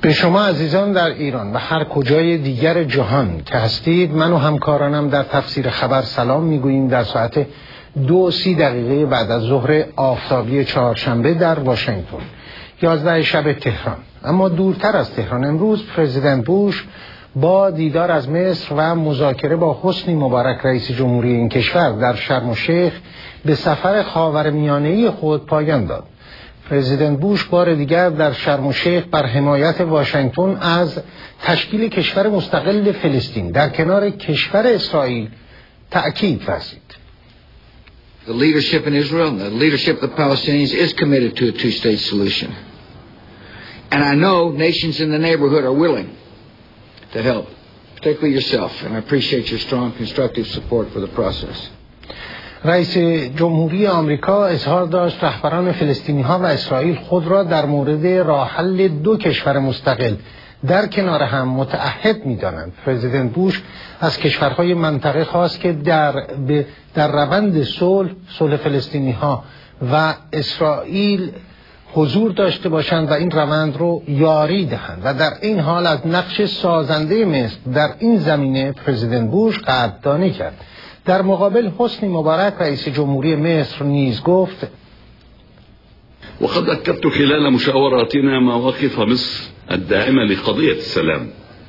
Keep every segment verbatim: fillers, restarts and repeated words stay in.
به شما عزیزان در ایران و هر کجای دیگر جهان که هستید، من و همکارانم در تفسیر خبر سلام میگوییم در ساعت دو سی دقیقه بعد از ظهر آفتابی چهارشنبه در واشنگتن، یازده شب تهران. اما دورتر از تهران امروز پرزیدنت بوش با دیدار از مصر و مذاکره با حسنی مبارک رئیس جمهوری این کشور در شرم الشیخ به سفر خاورمیانه‌ای خود پایان داد. پرزیدنت بوش بار دیگر در شرم الشیخ بر حمایت واشنگتن از تشکیل کشور مستقل فلسطین در کنار کشور اسرائیل تأکید ورزید. The leadership in Israel and the leadership of the Palestinians is committed to a two-state solution. And I know nations in the neighborhood are willing to help, particularly yourself, and I appreciate your strong constructive support for the process. رئیس جمهوری آمریکا اظهار داشت رهبران فلسطینی ها و اسرائیل خود را در مورد راه حل دو کشور مستقل در کنار هم متعهد می‌دانند. پرزیدنت بوش از کشورهای منطقه خواست که در در روند صلح صلح فلسطینی ها و اسرائیل حضور داشته باشند و این روند رو یاری دهند و در این حال از نقش سازنده مصر در این زمینه پرزیدنت بوش قدردانی کرد. در مقابل حسنی مبارک رئیس جمهوری مصر نیز گفت: وقد أكدت خلال مشاوراتنا مواقف مصر الداعمة لقضية السلام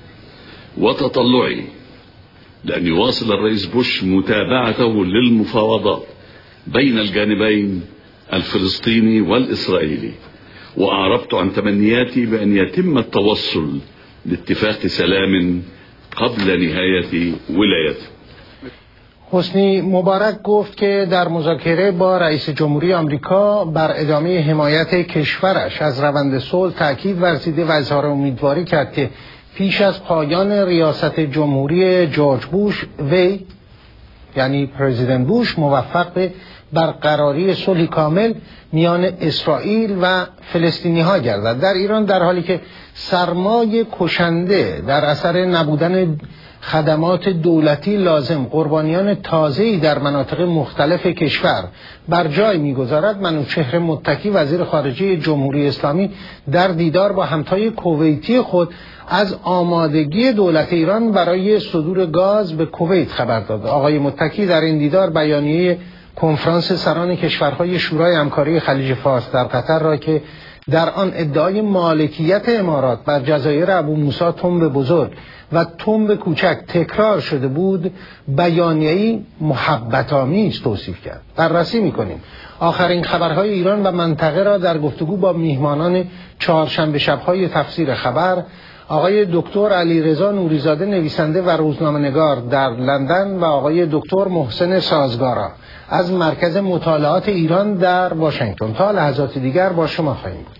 وتطلعي لأن يواصل الرئيس بوش متابعته للمفاوضات بين الجانبين الفلسطيني والإسرائيلي، وأعربت عن تمنياتي بأن يتم التوصل لاتفاق سلام قبل نهاية ولايته. حسنی مبارک گفت که در مذاکره با رئیس جمهوری آمریکا بر ادامه حمایت کشورش از روند صلح تأکید ورزیده و اظهار امیدواری کرد که پیش از پایان ریاست جمهوری جورج بوش وی یعنی پرزیدنت بوش موفق به برقراری صلح کامل میان اسرائیل و فلسطینی ها گردد. در ایران در حالی که سرمای کشنده در اثر نبودن خدمات دولتی لازم قربانیان تازه‌ای در مناطق مختلف کشور بر جای می‌گذارد، منوچهر متکی وزیر خارجه جمهوری اسلامی در دیدار با همتای کویتی خود از آمادگی دولت ایران برای صدور گاز به کویت خبر داد. آقای متکی در این دیدار بیانیه کنفرانس سران کشورهای شورای همکاری خلیج فارس در قطر را که در آن ادعای مالکیت امارات بر جزایر ابو موسی تنب بزرگ و تنب کوچک تکرار شده بود، بیانیه‌ای محبت‌آمیز توصیف کرد. بررسی می‌کنیم آخرین خبرهای ایران و منطقه را در گفتگو با میهمانان چهارشنبه شب‌های تفسیر خبر، آقای دکتر علیرضا نوریزاده نویسنده و روزنامه‌نگار در لندن و آقای دکتر محسن سازگارا از مرکز مطالعات ایران در واشنگتن. تا لحظات دیگر با شما خواهیم بود.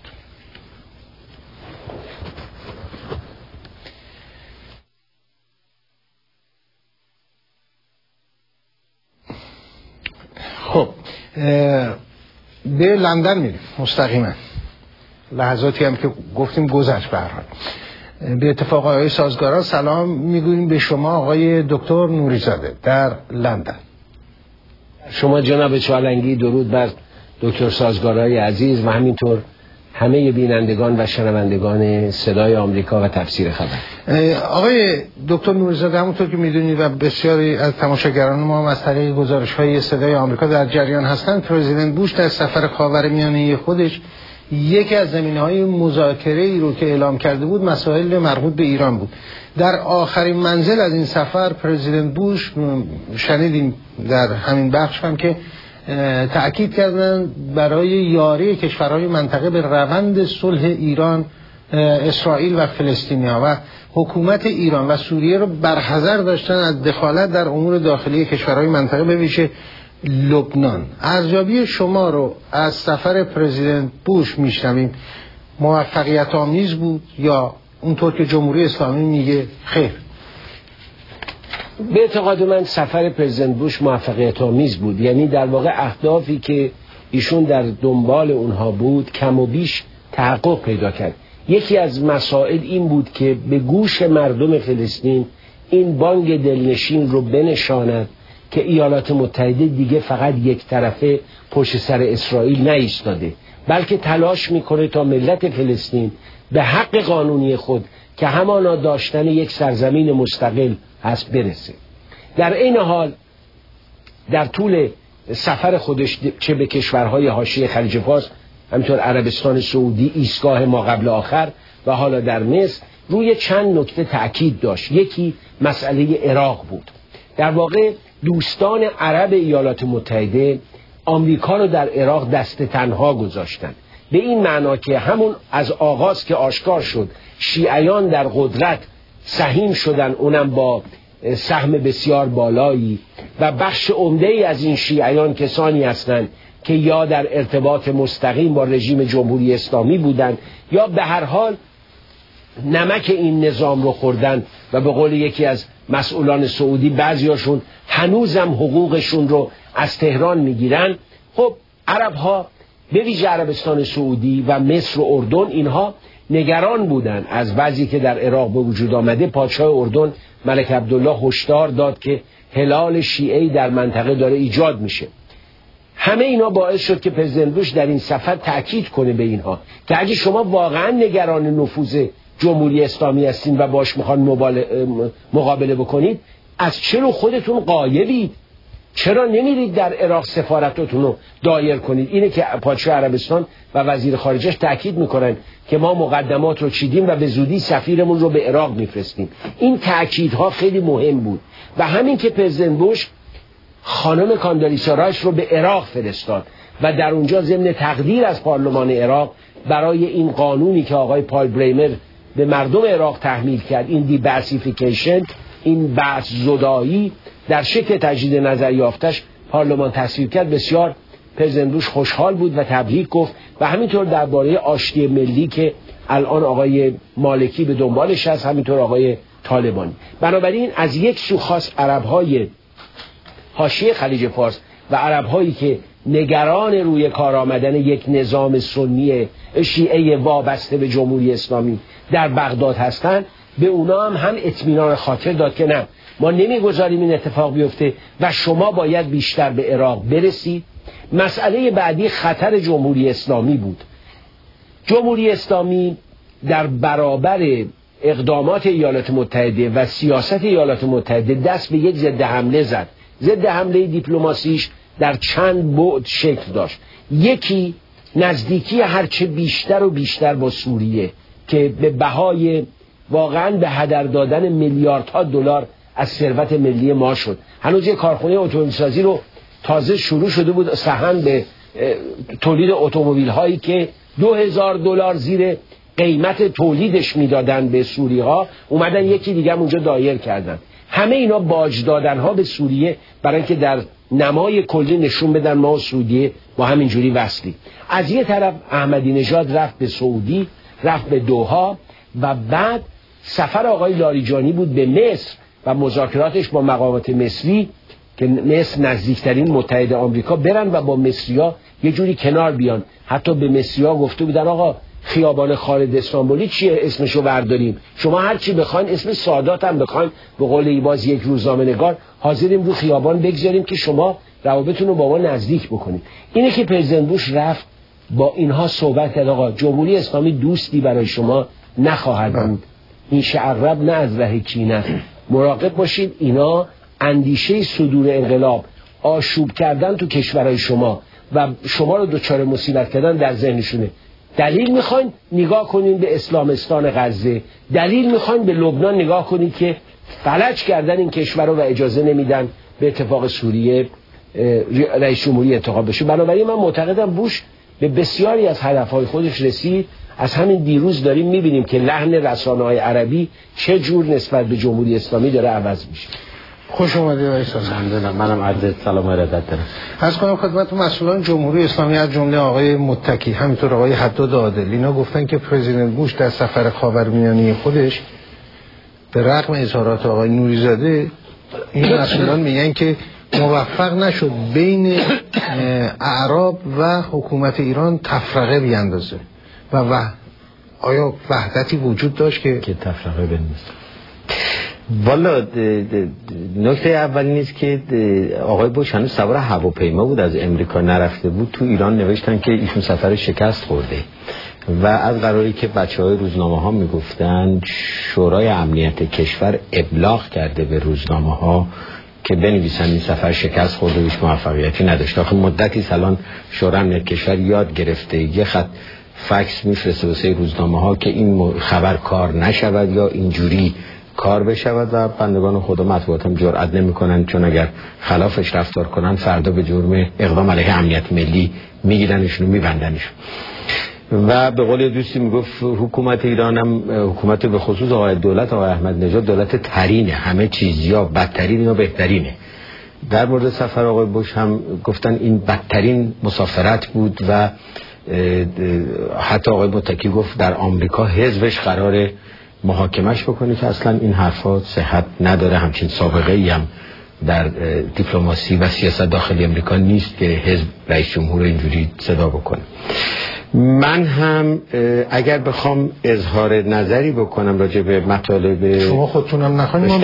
خب به لندن میریم مستقیما. لحظاتی هم که گفتیم گذشت به هر حال. به اتفاق آقای سازگارا سلام میگوییم به شما آقای دکتر نوریزاده در لندن. شما جناب چالنگی درود بر دکتر سازگارای عزیز و همینطور همه بینندگان و شنوندگان صدای آمریکا و تفسیر خبر. آقای دکتر نوریزاده، همونطور که میدونید و بسیاری از تماشاگران ما هم از طریق گزارش‌های صدای آمریکا در جریان هستند، پرزیدنت بوش در سفر خاورمیانه خودش یکی از زمینه‌های مذاکره‌ای رو که اعلام کرده بود مسائل مربوط به ایران بود. در آخرین منزل از این سفر پرزیدنت بوش شنیدیم در همین بخش هم که تأکید کردن برای یاری کشورهای منطقه به روند صلح ایران، اسرائیل و فلسطینیا و حکومت ایران و سوریه رو برحذر داشتن از دخالت در امور داخلی کشورهای منطقه به ویژه لبنان. ارزیابی شما رو از سفر پرزیدنت بوش میشنویم. موفقیت آمیز بود یا اونطور که جمهوری اسلامی میگه خیر؟ به اعتقاد من سفر پرزیدنت بوش موفقیت آمیز بود. یعنی در واقع اهدافی که ایشون در دنبال اونها بود کم و بیش تحقق پیدا کرد. یکی از مسائل این بود که به گوش مردم فلسطین این بانگ دلنشین رو بنشاند که ایالات متحده دیگه فقط یک طرفه پشت سر اسرائیل نایستاده، بلکه تلاش میکنه تا ملت فلسطین به حق قانونی خود که همانا داشتن یک سرزمین مستقل هست برسه. در این حال در طول سفر خودش چه به کشورهای حاشیه خلیج فارس، همینطور عربستان سعودی، ایستگاه ما قبل آخر و حالا در مصر، روی چند نکته تأکید داشت. یکی مسئله عراق بود. در واقع دوستان عرب ایالات متحده آمریکا رو در عراق دست تنها گذاشتن، به این معنا که همون از آغاز که آشکار شد شیعیان در قدرت سهیم شدن، اونم با سهم بسیار بالایی، و بخش عمده‌ای از این شیعیان کسانی هستند که یا در ارتباط مستقیم با رژیم جمهوری اسلامی بودند یا به هر حال نمک این نظام رو خوردن و به قول یکی از مسئولان سعودی بعضیاشون هنوزم حقوقشون رو از تهران میگیرن. خب عرب ها به ویژه عربستان سعودی و مصر و اردن اینها نگران بودن از بعضی که در عراق به وجود آمده. پادشاه اردن ملک عبدالله هشدار داد که هلال شیعی در منطقه داره ایجاد میشه. همه اینا باعث شد که پرزیدنت بوش در این سفر تأکید کنه به اینها که اگه شما واقعا نگران نفوذ جمهوری اسلامی هستین و باش میخوان مقابله بکنید، از چرا خودتون غایبید؟ چرا نمیرید در عراق سفارتتون رو دایر کنید؟ اینه که پادشاه عربستان و وزیر خارجش تأکید میکنن که ما مقدمات رو چیدیم و به زودی سفیرمون رو به عراق میفرستیم. این تأکیدها خیلی مهم بود و همین که پرزیدنت بوش خانم کاندالیسا رایس رو به عراق فرستاد و در اونجا ضمن تقدیر از پارلمان عراق برای این قانونی که آقای پال بریمر به مردم عراق تحمیل کرد، این دیباسیفیکیشن، این بحث زدایی در شکل تجدید نظر یافتش پارلمان تصویب کرد، بسیار پرزیدنت بوش خوشحال بود و تبریک گفت. و همینطور درباره آشتی ملی که الان آقای مالکی به دنبالش هست، همینطور آقای طالبانی. بنابراین از یک سو خاص عربهای حاشیه خلیج فارس و عربهایی که نگران روی کار آمدن یک نظام سنی شیعه وابسته به جمهوری اسلامی در بغداد هستند، به اونا هم هم اطمینان خاطر داد که نه، ما نمیگذاریم این اتفاق بیفته و شما باید بیشتر به عراق برسید. مسئله بعدی خطر جمهوری اسلامی بود. جمهوری اسلامی در برابر اقدامات ایالات متحده و سیاست ایالات متحده دست به یک ضد حمله زد. ضد حمله دیپلماسیش در چند بعد شکل داشت. یکی نزدیکی هرچه بیشتر و بیشتر با سوریه که به بهای واقعا به هدر دادن میلیاردها دلار از ثروت ملی ما شد. هنوز یک کارخانه اتومبیلسازی رو تازه شروع شده بود سهن به تولید اتومبیل هایی که دو هزار دلار زیر قیمت تولیدش میدادن به سوری ها، اومدن یکی دیگه اونجا دایر کردن. همه اینا باج دادن ها به سوریه برای اینکه در نمای کلی نشون بدن ما و سوریه با همین جوری وصلی. از یه طرف احمدی نژاد رفت به سعودی، رفت به دوحه و بعد سفر آقای لاریجانی بود به مصر و مذاکراتش با مقامات مصری که مصر نزدیکترین متحد آمریکا برن و با مصریا یه جوری کنار بیان. حتی به مصریا گفته بودن آقا خیابان خالد استانبولی چیه اسمشو برداریم، شما هر چی بخواین، اسم سادات هم بخواین، به قول ایباز یک روزنامه نگار، حاضریم رو خیابان بگذاریم که شما روابطتون رو با ما نزدیک بکنید. اینه که پرزیدنت بوش رفت با اینها صحبت کرد آقا جمهوری اسلامی دوستی برای شما نخواهد بود، این شعرب نه از ره کینه، مراقب باشید اینا اندیشه صدور انقلاب، آشوب کردن تو کشورهای شما و شما رو دچار مصیبت کردن در ذهنشونه. دلیل میخواین نگاه کنین به اسلامستان غزه، دلیل میخواین به لبنان نگاه کنین که فلج کردن این کشور رو و اجازه نمیدن به اتفاق سوریه رئیس جمهوری انتخاب بشه. بنابراین من معتقدم بوش به بسیاری از هدفهای خودش رسید. از همین دیروز داریم میبینیم که لحن رسانه‌های عربی چه جور نسبت به جمهوری اسلامی داره عوض میشه. خوش اومدید آقای سازمان. ممنونم. منم عرض سلام و ارادت دارم. عرض کنم خدمت مسئولان جمهوری اسلامی از جمله آقای متکی، همینطور آقای حداد عادل، اینا گفتن که پرزیدنت بوش در سفر خاورمیانه خودش به رغم اظهارات آقای نوری‌زاده، این مسئولان میگن که موفق نشد بین اعراب و حکومت ایران تفرقه بیاندازه و, و آیا وحدتی وجود داشت که که تفرقه بندازه؟ والا نکته اول نیست که آقای بوش هنوز سوار هواپیما بود، از امریکا نرفته بود. تو ایران نوشتن که ایشون سفر شکست خورده و از قراری که بچه های روزنامه ها میگفتن شورای امنیت کشور ابلاغ کرده به روزنامه ها که بنویسن این سفر شکست خورده و هیچ موفقیتی نداشت. آخه مدتی سالان شورای امنیت کشور یاد گرفته یه خط فکس میفرسته واسه روزنامه ها که این خبر کار نشود یا اینجوری کار بشود و بندگان خدا مطبوعات هم جرئت نمیکنن، چون اگر خلافش رفتار کنن فردا به جرم اقدام علیه امنیت ملی میگیرنشون و میبندنشون. و به قول دوستی میگفت حکومت ایران هم حکومت به خصوص آقای دولت آقای احمد نژاد دولت ترینه، همه چیز یا بدترین یا بهترینه. در مورد سفر آقای بوش هم گفتن این بدترین مسافرت بود و حتی آقای متکی گفت در آمریکا حزبش قراره محاکمش بکنه که اصلا این حرفا صحت نداره. همچین سابقه ای هم در دیپلماسی و سیاست داخلی امریکا نیست که حزب رئیس جمهور اینجوری صدا بکنه. من هم اگر بخوام اظهار نظری بکنم راجع به مطالب شما خودتونم نخواهیم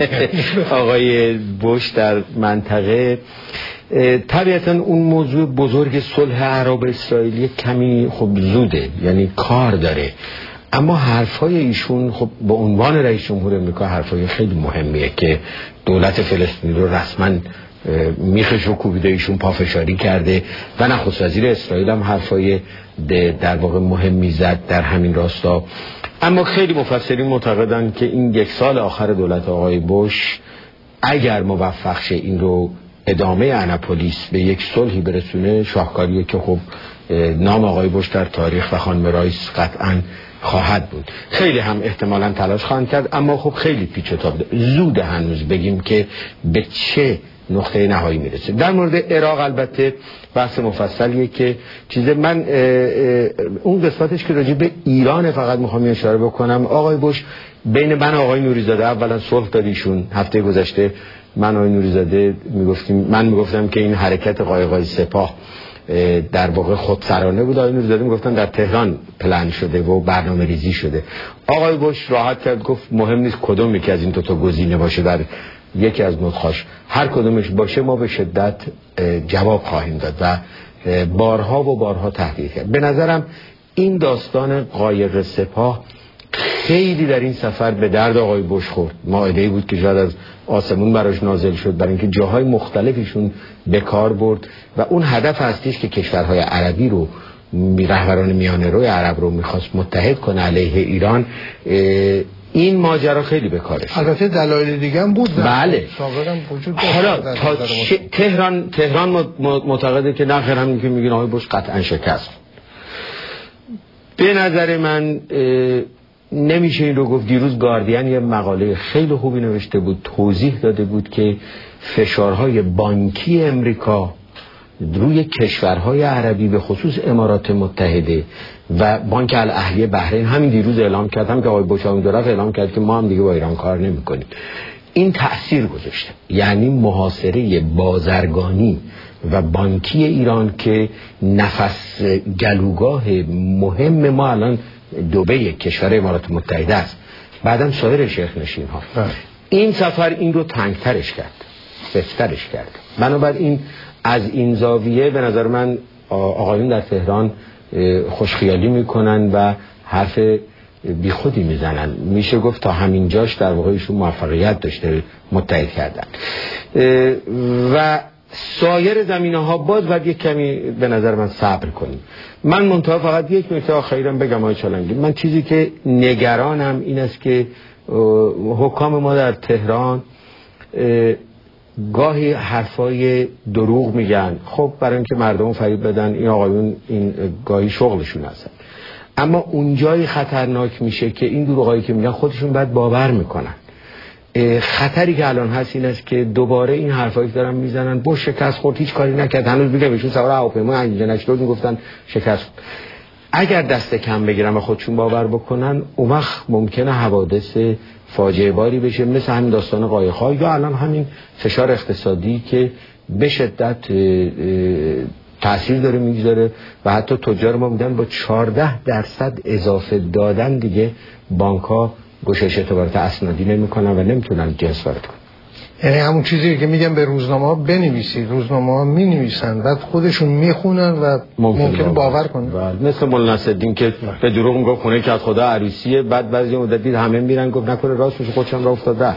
آقای بوش در منطقه، طبیعتا اون موضوع بزرگ صلح عرب اسرائیلی کمی خب زوده، یعنی کار داره، اما حرفای ایشون خب به عنوان رئیس جمهور امریکا حرفای خیلی مهمیه که دولت فلسطین رو رسما میخش و کوبیده ایشون پافشاری کرده و نخست وزیر اسرائیل هم حرفای در واقع مهمی زد در همین راستا. اما خیلی مفسرین معتقدن که این یک سال آخر دولت آقای بوش اگر موفق شه این رو ادامه آناپولیس به یک صلحی برسونه شاهکاریه که خب نام آقای بوش در تاریخ و خانم رایس قطعاً خواهد بود. خیلی هم احتمالاً تلاش خواهند کرد، اما خب خیلی پیچ و تاب زود هنوز بگیم که به چه نقطه نهایی میرسه. در مورد عراق البته بحث مفصلیه که چیز من اه اه اون قسمتش که راجع به ایران فقط میخوام اشاره بکنم. آقای بوش بین من و آقای نوریزاده اولا صلح دادیشون هفته گذشته، من و آقای نوریزاده میگفتیم من میگفتم که این حرکت قایقای سپاه در واقع خودسرانه بود، آقای نوریزاده میگفتن در تهران پلن شده و برنامه ریزی شده. آقای بوش راحت کرد گفت مهم نیست کدوم یکی از این دو تا گزینه باشه در یکی از نطقاش، هر کدومش باشه ما به شدت جواب خواهیم داد و بارها و بارها تهدید کرد. به نظرم این داستان قایق سپاه خیلی در این سفر به درد آقای بوش خورد. مائده‌ای بود که شاید از آسمون براش نازل شد، برای اینکه جاهای مختلفیشون به کار برد و اون هدف هستیش که کشورهای عربی رو رهبران میانه روی عرب رو میخواست متحد کنه علیه ایران. این ماجرا خیلی به کارش. البته دلایل دیگه هم بود. بله. سابقا وجود داشت. حالا تا تهران تهران معتقده که نه خیر همین که میگین آقای بوش قطعا شکست. به نظر من نمیشه این رو گفت. دیروز گاردین یه مقاله خیلی خوبی نوشته بود، توضیح داده بود که فشارهای بانکی امریکا روی کشورهای عربی به خصوص امارات متحده و بانک الاهلی بحرین همین دیروز اعلام کرد، هم که آقای بوش هم درست اعلام کرد که ما هم دیگه با ایران کار نمی کنیم. این تأثیر گذاشته، یعنی محاصره بازرگانی و بانکی ایران که نفس گلوگاه مهم ما الان دبی کشور امارات متحده است، بعدم سایر شیخ نشین ها. این سفر این رو تنگترش کرد، بسترش کرد. بنابراین از این زاویه به نظر من آقایون در تهران خوشخیالی میکنن و حرف بی خودی میزنن. میشه گفت تا همین جاش در واقع ایشون موفقیت داشته متحد کردن و سایر زمینه ها باز باید یک کمی به نظر من صبر کنیم. من منتها فقط یک نکته آخرام بگم آقای چالنگی، من چیزی که نگرانم این است که حکام ما در تهران گاهی حرفای دروغ میگن، خب برای اینکه مردم فریب بدن، این آقایون این گاهی شغلشون هستن، اما اونجای خطرناک میشه که این دروغایی که میگن خودشون بعد باور میکنن. خطری که الان هست این است که دوباره این حرفایی که دارن میزنن بوش شکست خورد هیچ کاری نکرد، هنوز میگم ایشون سوار هواپیما انجینش رو میگفتن شکست. اگر دست کم بگیرن و خودشون باور بکنن اون وقت ممکنه حوادث فاجعه باری بشه، مثل همین داستان قایق‌ها یا الان همین فشار اقتصادی که به شدت تأثیر داره میگذاره و حتی تجار ما میگن با چهارده درصد اضافه دادن دیگه بانک‌ها گشایش اعتبارات اسنادی نمی‌کنن و نمیتونن جنس وارد کنن. یعنی همون چیزی که میگم به روزنامه ها بنویسید، روزنامه ها می نویسن بعد خودشون میخونن و ممکن باور کنن. مثل مولانا نصرالدین که به دروغ میگفت خونه که از خدا عروسیه، بعد بعضی مدت دید همه میرن گفت نکنه راست میشه خودشم راه افتاده.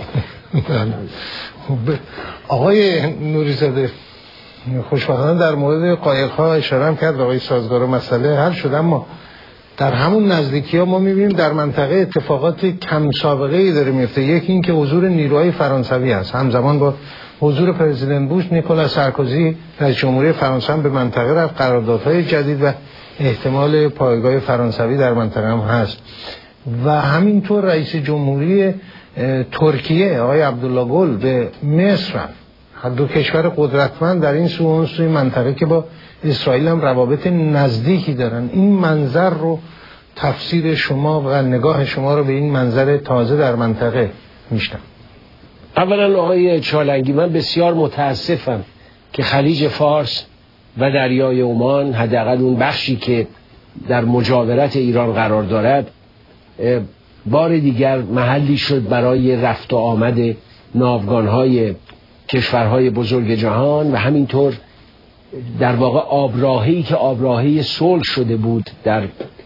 آقای نوری‌زاده خوشبختانه در مورد قایق‌ها اشاره هم کرد آقای سازگار، مسئله حل شد، اما در همون نزدیکی‌ها ما می‌بینیم در منطقه اتفاقات کم سابقه‌ای داره میفته. یکی این که حضور نیروهای فرانسوی است، همزمان با حضور پرزیدنت بوش، نیکولاس سارکوزی رئیس جمهوری فرانسه هم به منطقه رفت، قراردادهای جدید و احتمال پایگاه فرانسوی در منطقه هم هست. و همینطور رئیس جمهوری ترکیه آقای عبدالله گل به مصر رفت. هر دو کشور قدرتمند در این سو اون سوی منطقه که با اسرائیل هم روابط نزدیکی دارن. این منظر رو تفسیر شما و نگاه شما رو به این منظر تازه در منطقه میشنم. اولا آقای چالنگی، من بسیار متاسفم که خلیج فارس و دریای عمان، حداقل اون بخشی که در مجاورت ایران قرار دارد، بار دیگر محلی شد برای رفت و آمد ناوگان‌های کشورهای بزرگ جهان و همینطور در واقع آبراهی که آبراهی صلح شده بود در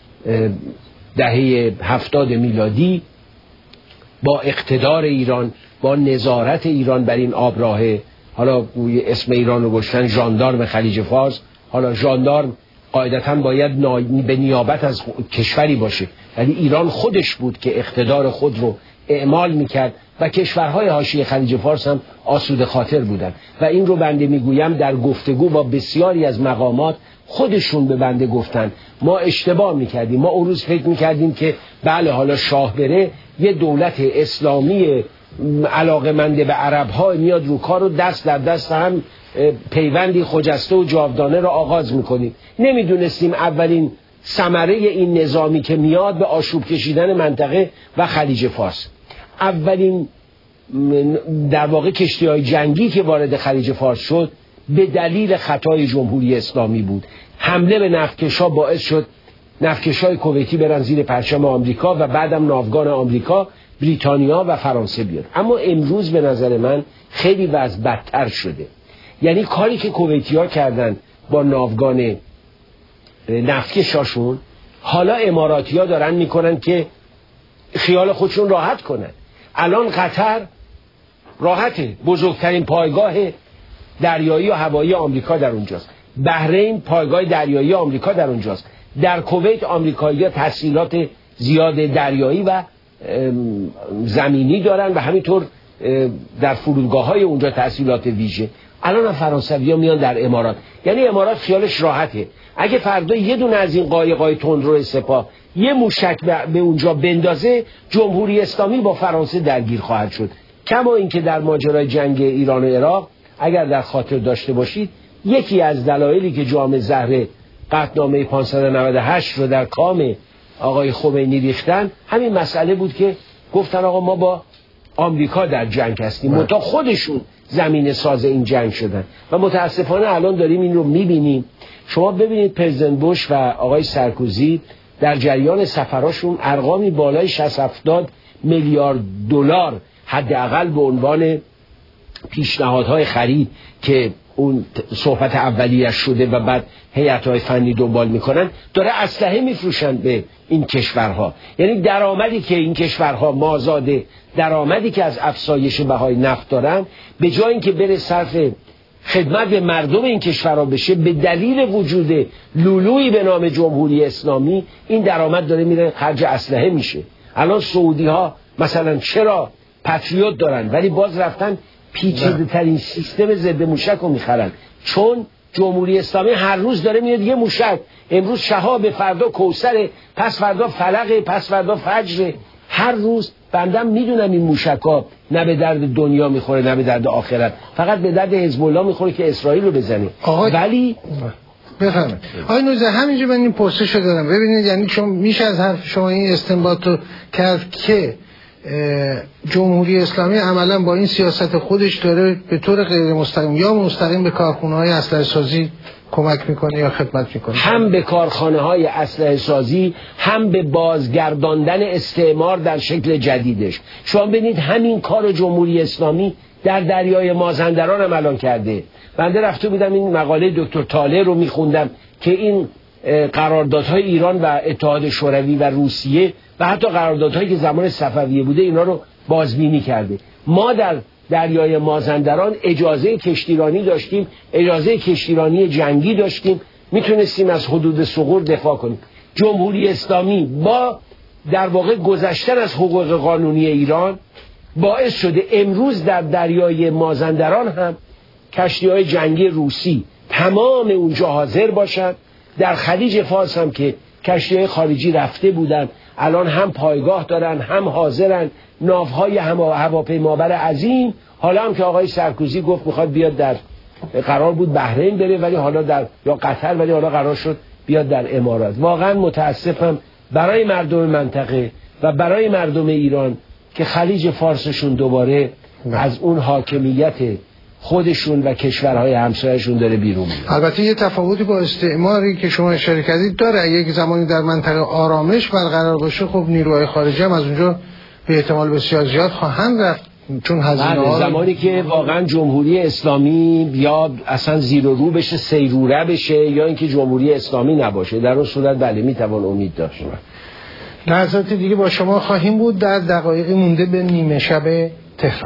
دهه هفتاد میلادی با اقتدار ایران، با نظارت ایران بر این آبراهه. حالا اسم ایران رو گذاشتن ژاندارم خلیج فارس. حالا ژاندارم قاعدتاً باید به نیابت از کشوری باشه، ولی ایران خودش بود که اقتدار خود رو اعمال میکرد و کشورهای حاشیه خلیج فارس هم آسوده خاطر بودن و این رو بنده میگویم در گفتگو با بسیاری از مقامات خودشون به بنده گفتن ما اشتباه میکردیم، ما اون روز فکر میکردیم که بله حالا شاه بره یه دولت اسلامی علاقه‌مند به عرب‌ها میاد رو کار و دست در دست هم پیوندی خجسته و جاودانه را آغاز میکنیم. نمیدونستیم اولین ثمره این نظامی که میاد به آشوب کشیدن منطقه و خلیج فارس. اولین در واقع کشتی‌های جنگی که وارد خلیج فارس شد به دلیل خطای جمهوری اسلامی بود. حمله به نفتکش‌ها باعث شد نفتکش‌های کویتی برن زیر پرچم آمریکا و بعدم ناوگان آمریکا، بریتانیا و فرانسه بیاد. اما امروز به نظر من خیلی وضع بدتر شده. یعنی کاری که کویتی‌ها کردن با ناوگان نفتکشاشون، حالا اماراتی‌ها دارن میکنن که خیال خودشون راحت کنن. الان قطر راحته، بزرگترین پایگاه دریایی و هوایی آمریکا در اونجاست. بحرین پایگاه دریایی آمریکا در اونجاست. در کویت آمریکایی‌ها تسهیلات زیاد دریایی و زمینی دارن و همینطور در فرودگاه‌های اونجا تسهیلات ویژه. الان هم فرانسوی‌ها میان در امارات. یعنی امارات خیالش راحته، اگه فردا یه دونه از این قایق‌های تندرو سپاه یه موشک به اونجا بندازه، جمهوری اسلامی با فرانسه درگیر خواهد شد. کما اینکه در ماجرای جنگ ایران و عراق اگر در خاطر داشته باشید، یکی از دلایلی که جام زهر قطعنامه پانصد و نود و هشت رو در کام آقای خمینی ریختن همین مسئله بود که گفتن آقا ما با آمریکا در جنگ هستیم، منتها خودشون زمین ساز این جنگ شدن و متاسفانه الان داریم این رو میبینیم. شما ببینید پرزیدنت بوش و آقای سارکوزی در جریان سفراشون ارقامی بالای شصت هفتاد میلیارد دلار حداقل به عنوان پیشنهادهای خرید که اون صحبت اولیش شده و بعد هیئت‌های فنی دنبال میکنن، داره اسلحه میفروشن به این کشورها. یعنی درآمدی که این کشورها مازاده، درآمدی که از افزایش بهای نفت دارن، به جای اینکه بره صرف خدمت به مردم این کشورها بشه، به دلیل وجود لولویی به نام جمهوری اسلامی این درآمد داره میره خرج اسلحه میشه. الان سعودی ها مثلا چرا پتریوت دارن ولی باز رفتن پیچیده ترین سیستم ضد موشک رو میخرن؟ چون جمهوری اسلامی هر روز داره میاد یه موشک، امروز شهاب، فردا کوثر، پس فردا فلق، پس فردا فجر. هر روز بندم میدونم این موشکا نه به درد دنیا میخوره نه به درد آخرت، فقط به درد حزب الله میخوره که اسرائیل رو بزنه. ولی بفهمید آقای نوری‌زاده همینجا من این پرسش رو دارم. ببینید یعنی شما میشه از حرف شما این استنباط رو کرد که جمهوری اسلامی عملا با این سیاست خودش داره به طور غیر مستقیم یا مستقیم به کارخونه‌های اسلحه سازی کمک میکنه یا خدمت میکنه؟ هم به کارخانه های اسلحه سازی، هم به بازگرداندن استعمار در شکل جدیدش. شما ببینید همین کار جمهوری اسلامی در دریای مازندران هم الان کرده. بنده رفته بودم این مقاله دکتر طالع رو میخوندم که این قراردادهای ایران و اتحاد شوروی و روسیه و حتی قراردادهایی که زمان صفویه بوده اینا رو بازبینی کرده. ما در دریای مازندران اجازه کشتیرانی داشتیم، اجازه کشتیرانی جنگی داشتیم، میتونستیم از حدود ثغور دفاع کنیم. جمهوری اسلامی با در واقع گذشتن از حقوق قانونی ایران باعث شده امروز در دریای مازندران هم کشتی‌های جنگی روسی تمام اونجا حاضر باشند. در خلیج فارس هم که کشتی‌های خارجی رفته بودن الان هم پایگاه دارن، هم حاضرن، ناوهای هواپیمابر عظیم. حالا هم که آقای سرکوزی گفت میخواد بیاد، در قرار بود بحرین بره ولی حالا در یا قطر، ولی حالا قرار شد بیاد در امارات. واقعا متاسفم برای مردم منطقه و برای مردم ایران که خلیج فارسشون دوباره از اون حاکمیت خودشون و کشورهای همسایه‌شون داره بیرون میاد. البته یه تفاوتی با استعماری که شما اشاره کردید داره. یک زمانی در منطقه آرامش برقرار باشه، خب نیروهای خارجی هم از اونجا به احتمال بسیار زیاد خواهند رفت، چون هزینه‌ها زمانی که واقعا جمهوری اسلامی یا اصلا زیر و رو بشه، سیروره بشه، یا اینکه جمهوری اسلامی نباشه، در اون صورت بله میتوان امید داشت. لحظات دیگه با شما خواهیم بود در دقایقی مونده به نیمه شب تهران.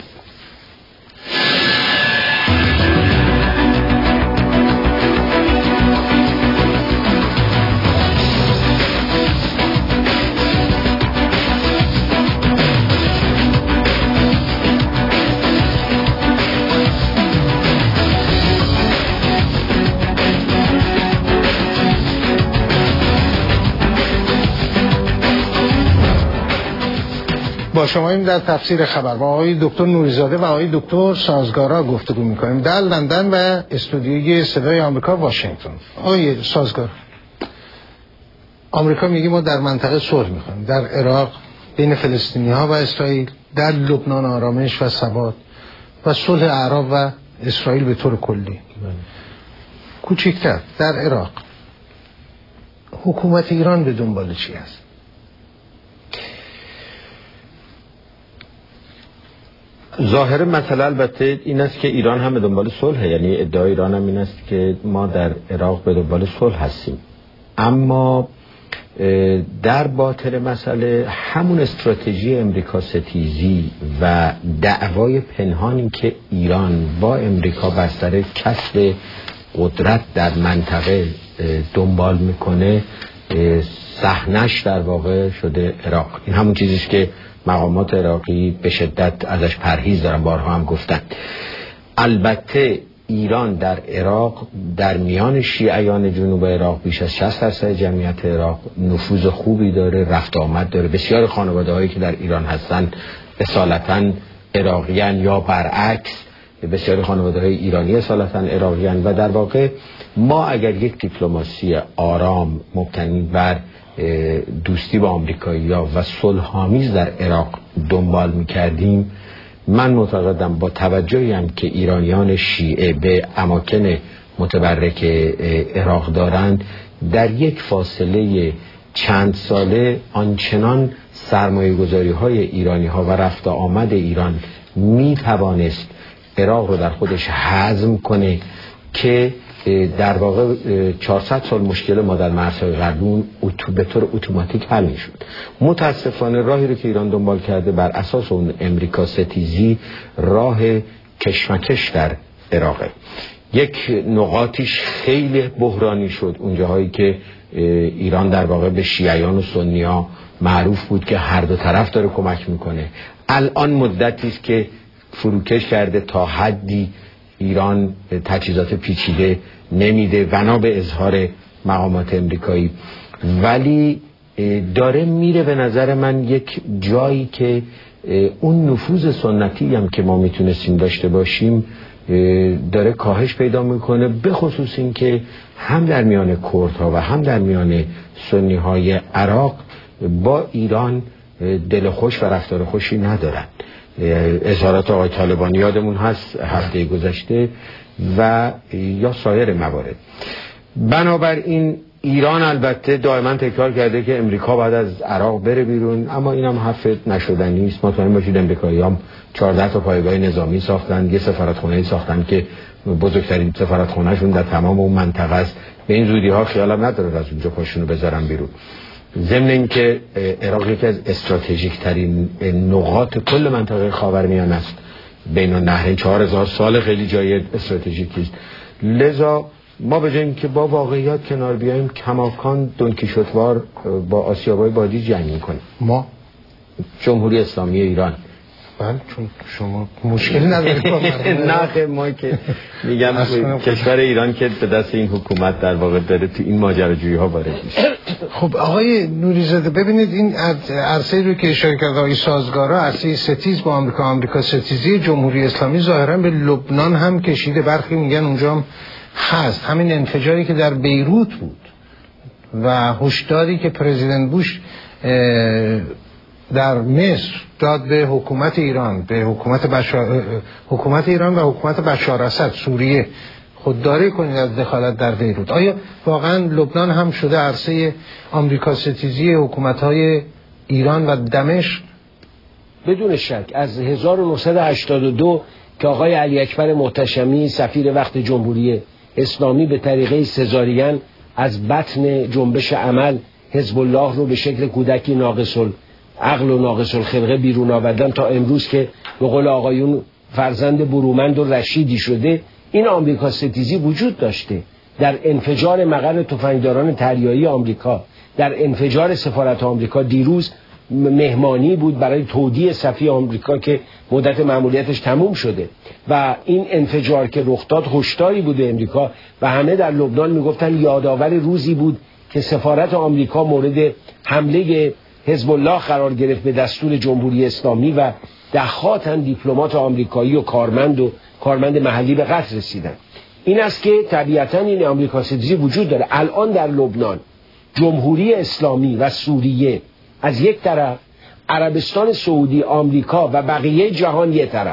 با شما این در تفسیر خبر با آقای دکتر نوریزاده و آقای دکتر سازگارا گفتگو میکنیم در لندن و استودیوی صدای آمریکا واشنگتن. آقای سازگار، آمریکا میگه ما در منطقه صلح میخوایم، در عراق بین فلسطینی ها و اسرائیل، در لبنان آرامش و ثبات و صلح اعراب و اسرائیل به طور کلی. کوچکتر در عراق حکومت ایران به دنبال چی است؟ ظاهر مسئله البته این است که ایران هم به دنبال صلح، یعنی ادعای ایران هم این است که ما در عراق به دنبال صلح هستیم، اما در باطن مسئله همون استراتژی امریکا ستیزی و دعوای پنهانی که ایران با امریکا بر سر کسب قدرت در منطقه دنبال میکنه صحنش در واقع شده عراق. این همون چیزیست که مقامات عراقی به شدت ازش پرهیز دارن، بارها هم گفتن. البته ایران در عراق در میان شیعیان جنوب عراق بیش از شصت درصد جمعیت عراق نفوذ خوبی داره، رفت آمد داره. بسیار خانواده هایی که در ایران هستن اصالتاً عراقیان یا برعکس، بسیار خانواده های ایرانی اصالتاً عراقیان. و در واقع ما اگر یک دیپلماسی آرام مبتنی بر دوستی با آمریکایی‌ها و صلح‌آمیز در عراق دنبال می‌کردیم، من معتقدم با توجهی هم که ایرانیان شیعه به اماکن متبرک عراق دارند، در یک فاصله چند ساله آنچنان سرمایه‌گذاری‌های ایرانی‌ها و رفت آمد ایران می‌توانست عراق رو در خودش هضم کنه که در واقع چهارصد سال مشکل ما در مرزهای غربی به طور اتوماتیک حل میشد. متاسفانه راهی رو که ایران دنبال کرده بر اساس اون امریکا ستیزی راه کشمکش در عراقه. یک نقاطیش خیلی بحرانی شد، اونجاهایی که ایران در واقع به شیعیان و سنی‌ها معروف بود که هر دو طرف داره کمک میکنه. الان مدتی است که فروکش کرده، تا حدی ایران تجهیزات پیچیده نمیده بنا به اظهار مقامات امریکایی، ولی داره میره به نظر من یک جایی که اون نفوذ سنتی هم که ما میتونستیم داشته باشیم داره کاهش پیدا میکنه، به خصوص این که هم در میان کردها و هم در میان سنی های عراق با ایران دل خوش و رفتار خوشی ندارن. اظهارات آقای طالبان یادمون هست هفته گذشته و یا سایر موارد. بنابراین ایران البته دائما تکرار کرده که امریکا بعد از عراق بره بیرون، اما اینم حرف نشدنی است. مطمئن باشید امریکایی‌ها چهارده تا پایگاه نظامی ساختن، یه سفارتخونه ساختن که بزرگترین سفارتخونه‌شون در تمام اون منطقه است. به این زودی ها خیالم نداره از اونجا پاشونو بذارن بیرون. ضمن اینکه عراق یکی از استراتژیک ترین نقاط کل منطقه خاورمیانه است، بین النهرین چهار هزار سال خیلی جای استراتژیکی است. لذا ما به جای اینکه با واقعیات کنار بیاییم کماکان دونکیشوتوار با آسیابای بادی جنگ میکنیم. ما جمهوری اسلامی ایران. بله، چون شما مشکلی ندارید با نه ما که میگم کشور ایران که به دست این حکومت در واقع داره تو این ماجراجویی ها وارد میشه. خب آقای نوری‌زاده ببینید این عرصه رو که اشاره کرد آقای سازگارا، عرصه ستیز با آمریکا، آمریکا ستیزی، جمهوری اسلامی ظاهرا به لبنان هم کشیده، برخی میگن اونجا هم هست. همین انفجاری که در بیروت بود و هشداری که پرزیدنت بوش در مصر داد به حکومت ایران، به حکومت بشار... حکومت ایران و حکومت بشار اسد سوریه، خودداری کنید از دخالت در بیروت. آیا واقعا لبنان هم شده عرصه آمریکا ستیزی حکومت‌های ایران و دمشق؟ بدون شک از هزار و نهصد و هشتاد و دو که آقای علی اکبر محتشمی سفیر وقت جمهوری اسلامی به طریقه سزارین از بطن جنبش عمل حزب الله رو به شکل کودکی ناقص عقل و ناقص الخلقه بیرون آوردن تا امروز که به قول آقایون فرزند برومند و رشیدی شده، این آمریکا ستیزی وجود داشته. در انفجار مقر تفنگداران دریایی آمریکا، در انفجار سفارت آمریکا، دیروز مهمانی بود برای تودیع سفیر آمریکا که مدت مأموریتش تموم شده و این انفجار که رخ داد هشداری بود به امریکا و همه در لبنان میگفتن یادآور روزی بود که سفارت آمریکا مورد حمله حزب الله قرار گرفت به دستور جمهوری اسلامی و ده‌هاتن دیپلمات آمریکایی و کارمند و کارمند محلی به قتل رسیدن. این است که طبیعتاً این آمریکا ستیزی وجود داره. الان در لبنان جمهوری اسلامی و سوریه از یک طرف، عربستان سعودی، آمریکا و بقیه جهان یک طرف.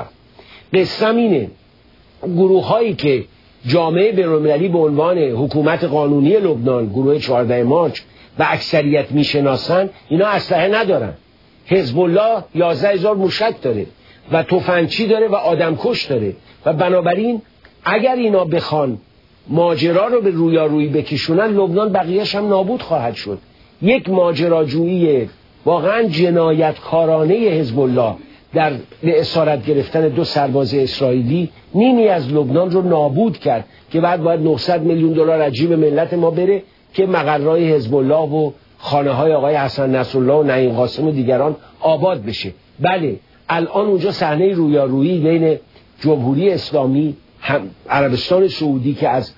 قصه اینه گروه هایی که جامعه بین‌المللی به عنوان حکومت قانونی لبنان، گروه چهاردهم مارچ و اکثریت میشناسن، اینا اسلحه ندارن. حزب الله یازده هزار موشک داره و تفنگچی داره و آدمکش داره و بنابراین اگر اینا بخوان ماجرا رو به رویارویی بکشونن، لبنان بقیه‌اش هم نابود خواهد شد. یک ماجراجویی واقعا جنایتکارانه حزب الله در به اسارت گرفتن دو سرباز اسرائیلی نیمی از لبنان رو نابود کرد که بعد باید نهصد میلیون دلار از جیب ملت ما بره که مقرهای حزب الله و خانه های آقای حسن نصرالله و نعیم قاسم و دیگران آباد بشه. بله الان اونجا صحنه رویارویی بین جمهوری اسلامی، هم عربستان سعودی که از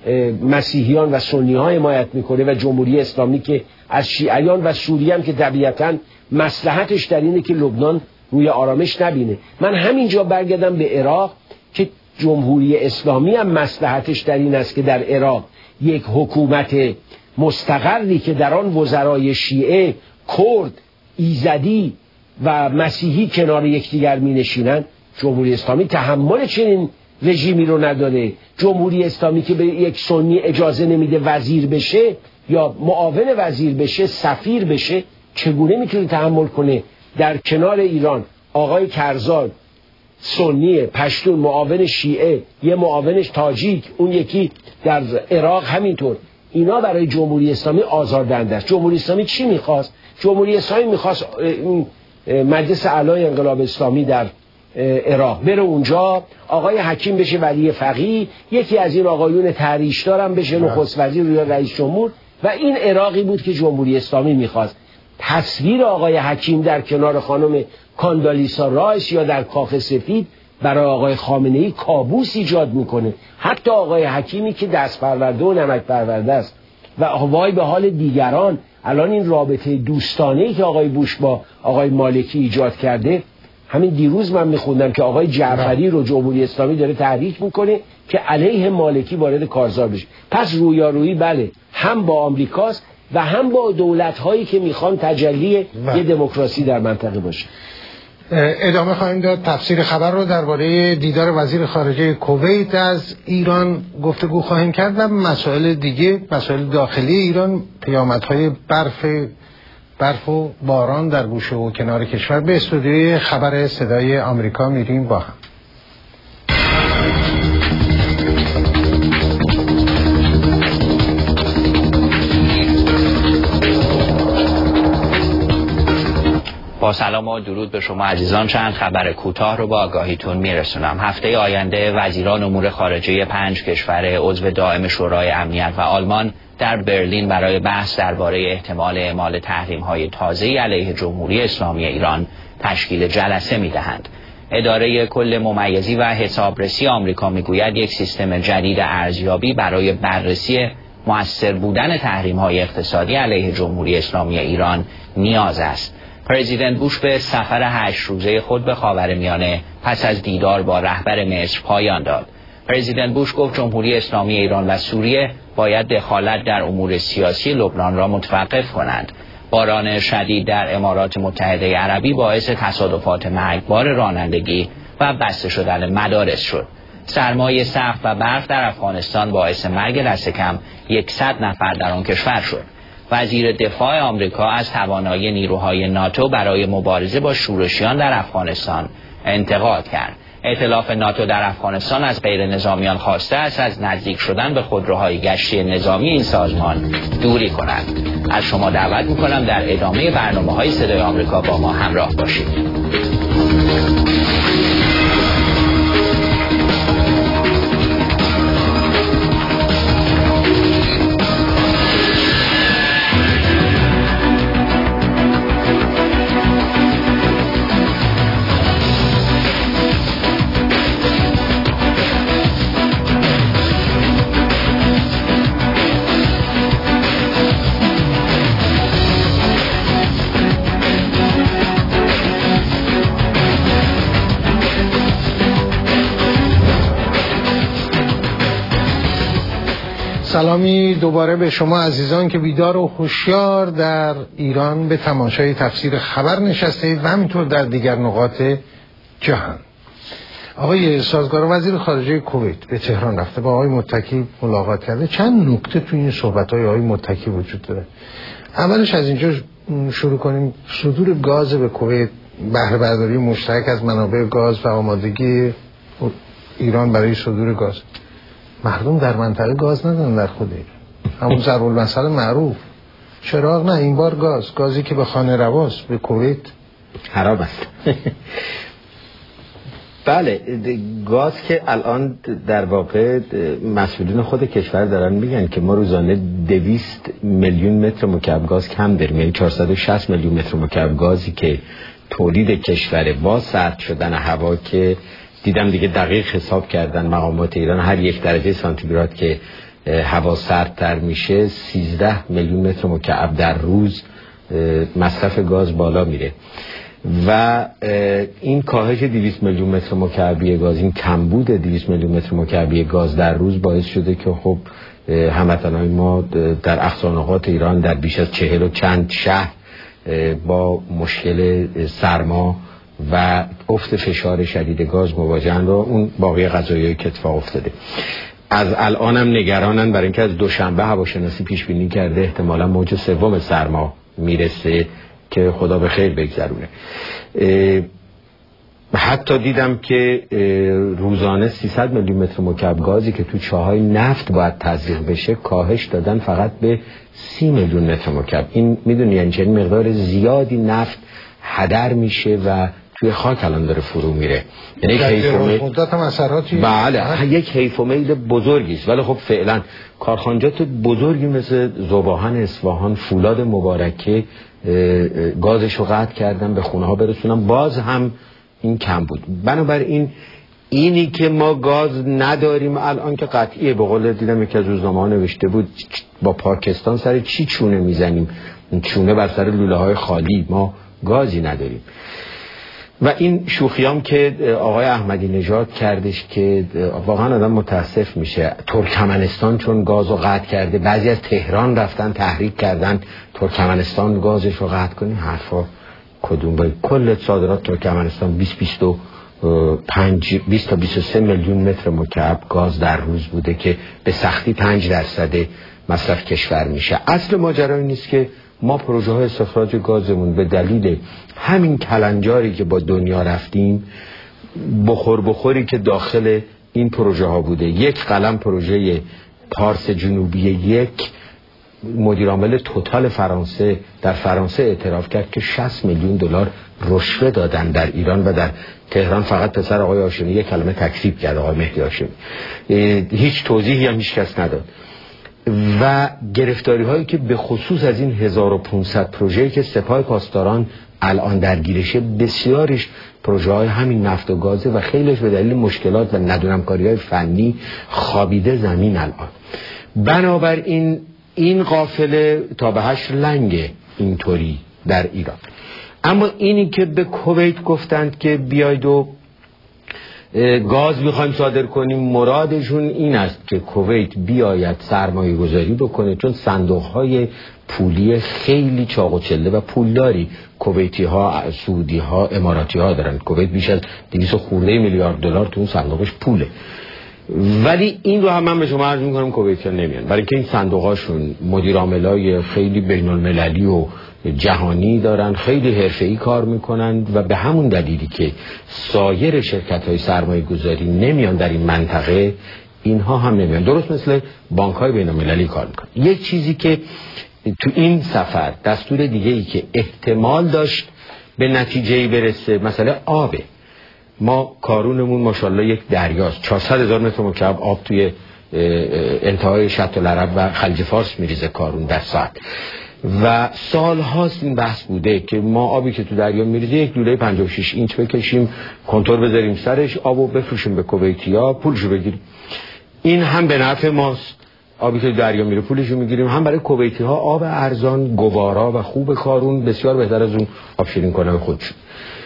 مسیحیان و سنی ها حمایت میکنه و جمهوری اسلامی که از شیعیان و سوریه هم که طبیعتاً مصلحتش در اینه که لبنان روی آرامش نبینه. من همینجا برگردم به عراق که جمهوری اسلامی هم مصلحتش در این است که در عراق یک حکومت مستقری که در آن وزرای شیعه، کرد، ایزدی و مسیحی کنار یکدیگر می نشینند. جمهوری اسلامی تحمل چنین رژیمی رو نداره. جمهوری اسلامی که به یک سنی اجازه نمیده وزیر بشه یا معاون وزیر بشه، سفیر بشه، چگونه میتونه تحمل کنه در کنار ایران آقای کرزای سنی پشتون معاون شیعه، یه معاونش تاجیک، اون یکی در عراق همینطور. اینا برای جمهوری اسلامی آزاردهنده است. جمهوری اسلامی چی میخواست؟ جمهوری اسلامی میخواست مجلس اعلی انقلاب اسلامی در عراق بره اونجا، آقای حکیم بشه ولی فقیه، یکی از این آقایون تحریش‌دار هم بشه نخست وزیر یا رئیس جمهور، و این عراقی بود که جمهوری اسلامی میخواست. تصویر آقای حکیم در کنار خانم کاندالیسا رایس یا در کاخ سفید برای آقای خامنه‌ای کابوس ایجاد میکنه. حتی آقای حکیمی که دست پرورده و نمک پرورده است و وای به حال دیگران. الان این رابطه دوستانه‌ای که آقای بوش با آقای مالکی ایجاد کرده، همین دیروز من میخوندم که آقای جعفری رو جمهوری اسلامی داره تحریک میکنه که علیه مالکی وارد کارزار بشه. پس رویارویی بله هم با آمریکاست و هم با دولت‌هایی که میخوان تجلی یه دموکراسی در منطقه باشه. ادامه خواهیم داد. تفسیر خبر رو درباره دیدار وزیر خارجه کویت از ایران گفتگو خواهیم کرد و مسائل دیگه، مسائل داخلی ایران، پیامدهای برف برف و باران در گوشه و کنار کشور. به استودیوی خبر صدای آمریکا میریم با هم. با سلام و درود به شما عزیزان، چند خبر کوتاه رو با آگاهیتون میرسونم. هفته آینده وزیران امور خارجه پنج کشور عضو دائم شورای امنیت و آلمان در برلین برای بحث درباره احتمال اعمال تحریم‌های تازه‌ای علیه جمهوری اسلامی ایران تشکیل جلسه می‌دهند. اداره کل ممیزی و حسابرسی آمریکا میگوید یک سیستم جدید ارزیابی برای بررسی مؤثر بودن تحریم‌های اقتصادی علیه جمهوری اسلامی ایران نیاز است. پرزیدنت بوش به سفر هشت روزه خود به خاورمیانه پس از دیدار با رهبر مصر پایان داد. پرزیدنت بوش گفت جمهوری اسلامی ایران و سوریه باید دخالت در امور سیاسی لبنان را متوقف کنند. باران شدید در امارات متحده عربی باعث تصادفات مرگبار رانندگی و بسته شدن مدارس شد. سرمایه سخت و برف در افغانستان باعث مرگ دست کم صد نفر در آن کشور شد. وزیر دفاع آمریکا از توانایی نیروهای ناتو برای مبارزه با شورشیان در افغانستان انتقاد کرد. ائتلاف ناتو در افغانستان از غیر نظامیان خواسته است از نزدیک شدن به خودروهای گشتی نظامی این سازمان دوری کنند. از شما دعوت می‌کنم در ادامه برنامه‌های صدای آمریکا با ما همراه باشید. سلامی دوباره به شما عزیزان که بیدار و هوشیار در ایران به تماشای تفسیر خبر نشستید و همینطور در دیگر نقاط جهان. آقای سازگار وزیر خارجه کویت به تهران رفته، با آقای متکی ملاقات کرده. چند نکته تو این صحبت‌های آقای متکی وجود داره. اولش از اینجا شروع کنیم. صدور گاز به کویت، بهره برداری مشترک از منابع گاز و آمادگی ایران برای صدور گاز. مردم در منطقه گاز ندارن در خود ایران، همون ضرب المثل معروف چراغ نه، این بار گاز، گازی که به خانه رواست به کویت حرام است. بله، گاز که الان در واقع مسئولین خود کشور دارن میگن که ما روزانه دویست میلیون متر مکعب گاز کم داریم، یعنی چهارصد و شصت میلیون متر مکعب گازی که تولید کشور با سرد شدن هوا که دیدم دیگه دقیق حساب کردن مقامات ایران، هر یک درجه سانتیگراد که هوا سردتر میشه سیزده میلیون متر مکعب در روز مصرف گاز بالا میره و این کاهش دویست میلیون متر مکعبی گاز، این کمبود دویست میلیون متر مکعبی گاز در روز باعث شده که خب هموطنان ما در اقصانقاط ایران در بیش از چهل و چند شهر با مشکل سرما و افت فشار شدید گاز مواجهن. رو اون باقی قضایایی که اتفاق افتاده از الانم نگرانن، برای اینکه از دوشنبه هواشناسی پیش بینی کرده احتمالاً موج سوم سرما میرسه که خدا به خیر بگذرونه. حتی دیدم که روزانه سیصد میلیون متر مکعب گازی که تو چاهای نفت باید تزریق بشه کاهش دادن فقط به سی میلیون متر مکعب. این میدونی یعنی چه مقدار زیادی نفت هدر میشه و توی خاک الان داره فرو میره. یعنی یک حیف و میل، بله یک حیف و میل بزرگی است، ولی خب فعلا کارخانجات بزرگی مثل ذوباهن اصفهان، فولاد مبارکه گازش رو قطع کردن به خونه ها برسونن، باز هم این کم بود. بنابراین اینی که ما گاز نداریم الان که قطعیه، به قول دیدم یکی از روزنامه‌ها نوشته بود با پاکستان سر چی چونه میزنیم، چونه بر سر لوله های خالی، ما گازی نداریم. و این شوخیام که آقای احمدی نژاد کردش که واقعا آدم متاسف میشه. ترکمنستان چون گازو قطع کرده، بعضی از تهران رفتن تحریک کردن ترکمنستان گازش رو قطع کنه. حرفا کدوم؟ باید کل صادرات ترکمنستان بیست تا بیست و سه میلیون متر مکعب گاز در روز بوده که به سختی پنج درصد مصرف کشور میشه. اصل ماجرا این نیست که ما پروژه های استخراج گازمون به دلیل همین کلنجاری که با دنیا رفتیم، بخور بخوری که داخل این پروژه ها بوده. یک قلم پروژه پارس جنوبی یک، مدیر عامل توتال فرانسه در فرانسه اعتراف کرد که شصت میلیون دلار رشوه دادن در ایران و در تهران فقط پسر آقای هاشمی یک کلمه تکذیب کرد، آقای مهدی هاشمی. هیچ توضیحی هم هیچ کس نداد. و گرفتاری هایی که به خصوص از این هزار و پانصد پروژه‌ای که سپاه پاسداران الان درگیرشه، بسیاریش پروژه های همین نفت و گازه و خیلیش به دلیل مشکلات و ندونمکاری های فنی خوابیده زمین الان. بنابراین این قافله تا به هشت لنگه اینطوری در ایران. اما اینی که به کویت گفتند که بیاید و گاز میخوایم صادر کنیم، مرادشون این است که کویت بیاید سرمایه گذاری بکنه، چون صندوق های پولی خیلی چاق و چله و پولداری کویتی ها، سعودی ها، اماراتی ها دارن. کویت بیش از دویست خورده میلیارد دلار تو اون صندوقش پوله. ولی این رو هم من به شما عرض میکنم کویتی ها نمیان، برای که این صندوق هاشون مدیر عاملای خیلی بین المللی و جهانی دارن، خیلی حرفه‌ای کار میکنن و به همون دلیلی که سایر شرکت های سرمایه گذاری نمیان در این منطقه، اینها هم نمیان. درست مثل بانک های بین المللی کار میکنن. یک چیزی که تو این سفر، دستور دیگه ای که احتمال داشت به نتیجه‌ای برسه، مسئله آبه. ما کارونمون ماشاءالله یک دریاست، چهارصد هزار متر مکعب آب توی انتهای شط العرب و خلیج فارس میریزه کارون در ساعت. و سال هاست این بحث بوده که ما آبی که تو دریا میریزه یک لوله پنجاه و شش اینچ بکشیم، کنتور بذاریم سرش، آبو بفروشیم به کویتیا، پولشو بگیریم. این هم به نفع ماست، آبی که دریا میره پولشو میگیریم، هم برای کویتی ها آب ارزان، گوارا و خوب کارون بسیار بهتر از اون آب شیرین کنه خودشون.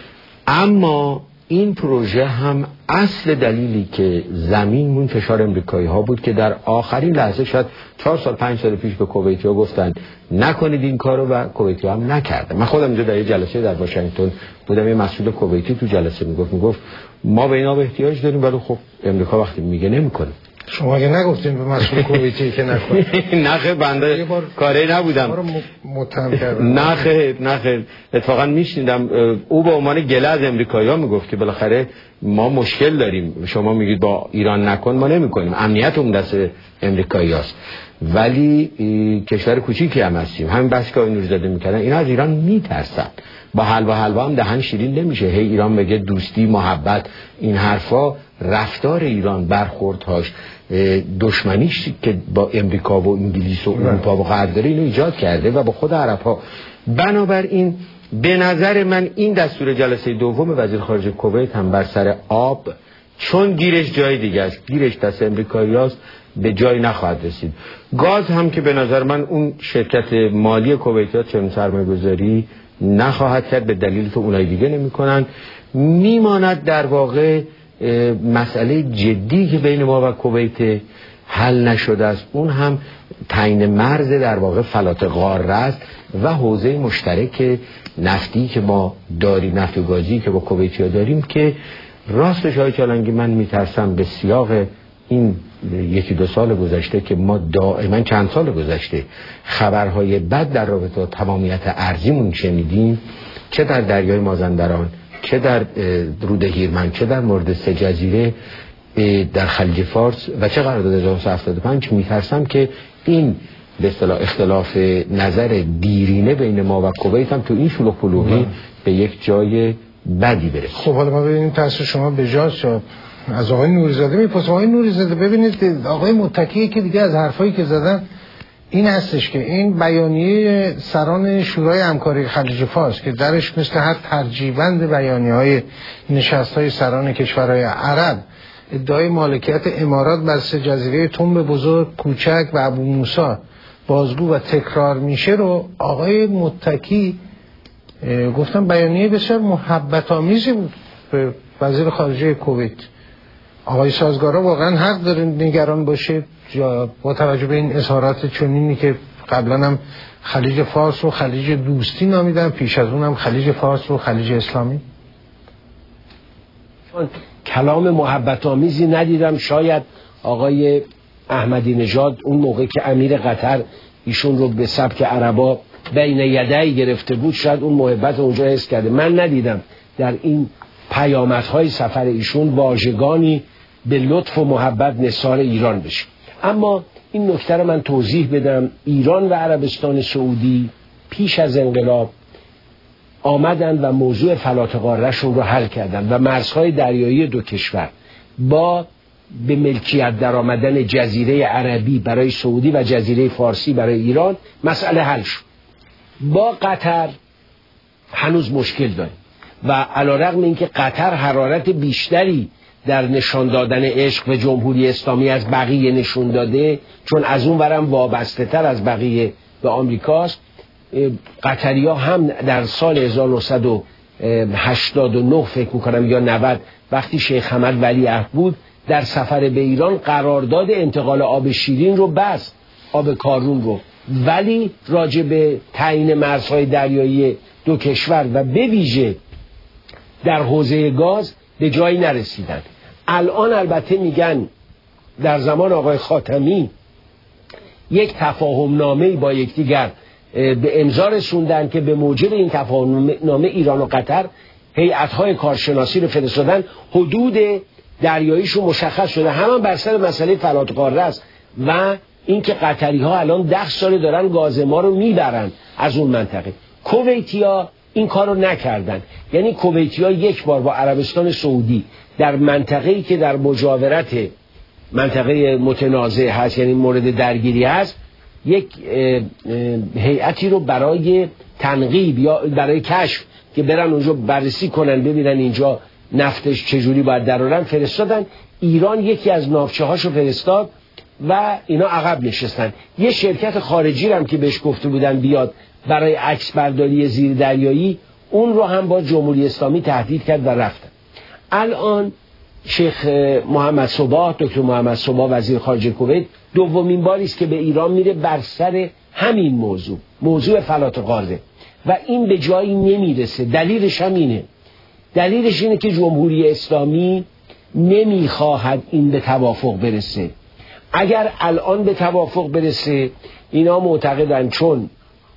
اما این پروژه هم اصل دلیلی که زمین فشار امریکایی ها بود که در آخرین لحظه شاید چهار سال پنج سال پیش به کویتی ها گفتن نکنید این کارو و کویتی ها هم نکردن. من خودم اینجا در یه جلسه در واشنگتن بودم، یه مسئول کویتی تو جلسه میگفت میگفت ما به اینا احتیاج داریم، ولی خب امریکا وقتی میگه نمیکنه. شما اگه نگفتین به مسئول کویتی که نکنه؟ نخه بنده کاری نبودم، متهم کردم. نخه نخه اتفاقا میشنیدم او به عنوان گله از امریکایی‌ها میگفت که بالاخره ما مشکل داریم، شما میگید با ایران نکن، ما نمیکنیم، امنیت اون دست امریکایی‌هاست. ولی کشور کوچیکی هم هستیم. همین بحثی که نوری‌زاده میکردن، اینا از ایران میترسن. با حلوا حلوا هم دهن شیرین نمیشه. هی ایران میگه دوستی، محبت، این حرفا. رفتار ایران، برخوردهاش، دشمنیش که با امریکا و انگلیس و اروپا و غرب داره، اینو ایجاد کرده و با خود عرب‌ها. بنابراین به نظر من این دستور جلسه دوم وزیر خارجه کویت هم بر سر آب، چون گیرش جای دیگه است، گیرش دست امریکایی‌هاست، به جای نخواهد رسید. گاز هم که به نظر من اون شرکت مالی کویتی‌ها چنین سرمایه‌گذاری نخواهد کرد، به دلیلی که اونای دیگه نمی‌کنن. میماند در واقع مسئله جدی که بین ما و کویت حل نشده است، اون هم تعیین مرز در واقع فلات قاره است و حوزه مشترک نفتی که ما داریم، نفت و گازی که با کویتیا داریم، که راستش های چالنگی من میترسم به سیاق این یکی دو سال گذشته که ما دائما چند سال گذشته خبرهای بد در رابطه با تمامیت ارضیمون شنیدیم، چه در دریای مازندران، چه در رود هیرمند، چه در مورد سه جزیره در خلیج فارس و چه قرارداد هزار و نهصد و هفتاد و پنج، میترسم که این به اصطلاح اختلاف نظر دیرینه بین ما و کویت هم تو این شلوغ پلوغی به یک جای بدی برسه. خب حالا ما ببینیم تاثیر شما به جاست. از آقای نوری‌زاده میپرسم. آقای نوری‌زاده ببینید، آقای متکی که دیگه از حرفایی که زدن این هستش که این بیانیه سران شورای همکاری خلیج فارس که درش مثل هر ترجیبند بیانیه‌های نشست‌های سران کشورهای عرب ادعای مالکیت امارات بر سه جزیره تنب بزرگ، کوچک و ابو موسی بازگو و تکرار میشه، رو آقای متکی گفتم بیانیه بسیار محبت آمیزی بود به وزیر خارجه کویت. آقای سازگارا واقعا حق داره نگران باشه یا با توجه به این اظهارات چنینی که قبلا هم خلیج فارس رو خلیج دوستی نامیدن، پیش از اون هم خلیج فارس رو خلیج اسلامی؟ کلام محبت آمیزی ندیدم. شاید آقای احمدی نژاد اون موقع که امیر قطر ایشون رو به سبک عربا بین یدی گرفته بود شاید اون محبت اونجا حس کرده. من ندیدم در این پیامدهای سفر ایشون واژگانی به لطف و محبت نثار ایران بشه. اما این نکته رو من توضیح بدم. ایران و عربستان سعودی پیش از انقلاب آمدن و موضوع فلات قاره‌شون رو حل کردن و مرزهای دریایی دو کشور با به ملکیت در آمدن جزیره عربی برای سعودی و جزیره فارسی برای ایران مسئله حل شد. با قطر هنوز مشکل داریم و علیرغم اینکه قطر حرارت بیشتری در نشان دادن عشق و جمهوری اسلامی از بقیه نشون داده، چون از اون ورم وابسته تر از بقیه به آمریکاست، قطریا هم در سال هزار و نهصد و هشتاد و نه فکر میکنم یا نود وقتی شیخ حمد ولیعهد بود در سفر به ایران قرارداد انتقال آب شیرین رو بست، آب کارون رو، ولی راجع به تعیین مرزهای دریایی دو کشور و به ویژه در حوزه گاز به جایی نرسیدن. الان البته میگن در زمان آقای خاتمی یک تفاهم نامه با یکدیگر به امضا رسوندن که به موجب این تفاهم نامه ایران و قطر هیئت‌های کارشناسی رو فرستادن، حدود دریاییشون مشخص شده، همان بر سر مسئله فلات قاره است و اینکه قطری‌ها الان ده سال دارن گاز ما رو میبرن از اون منطقه. کویتیا این کار رو نکردن. یعنی کویتیا یک بار با عربستان سعودی در منطقه‌ای که در مجاورت منطقه متنازع هست، یعنی مورد درگیری هست، یک هیئتی رو برای تنقیب یا برای کشف که برن اونجا بررسی کنن ببینن اینجا نفتش چجوری باید درارن فرستادن. ایران یکی از ناوچه هاشو فرستاد و اینا عقب نشستن. یه شرکت خارجی هم که بهش گفته بودن بیاد برای عکس برداری زیر دریایی، اون رو هم با جمهوری اسلامی تهدید کرد و رفتن. الان شیخ محمد صباح، دکتر محمد صباح وزیر خارجه کویت، دومین باری است که به ایران میره بر سر همین موضوع، موضوع فلات قاره، و این به جایی نمیرسه. دلیلش هم اینه دلیلش اینه که جمهوری اسلامی نمیخواهد این به توافق برسه. اگر الان به توافق برسه، اینا معتقدن چون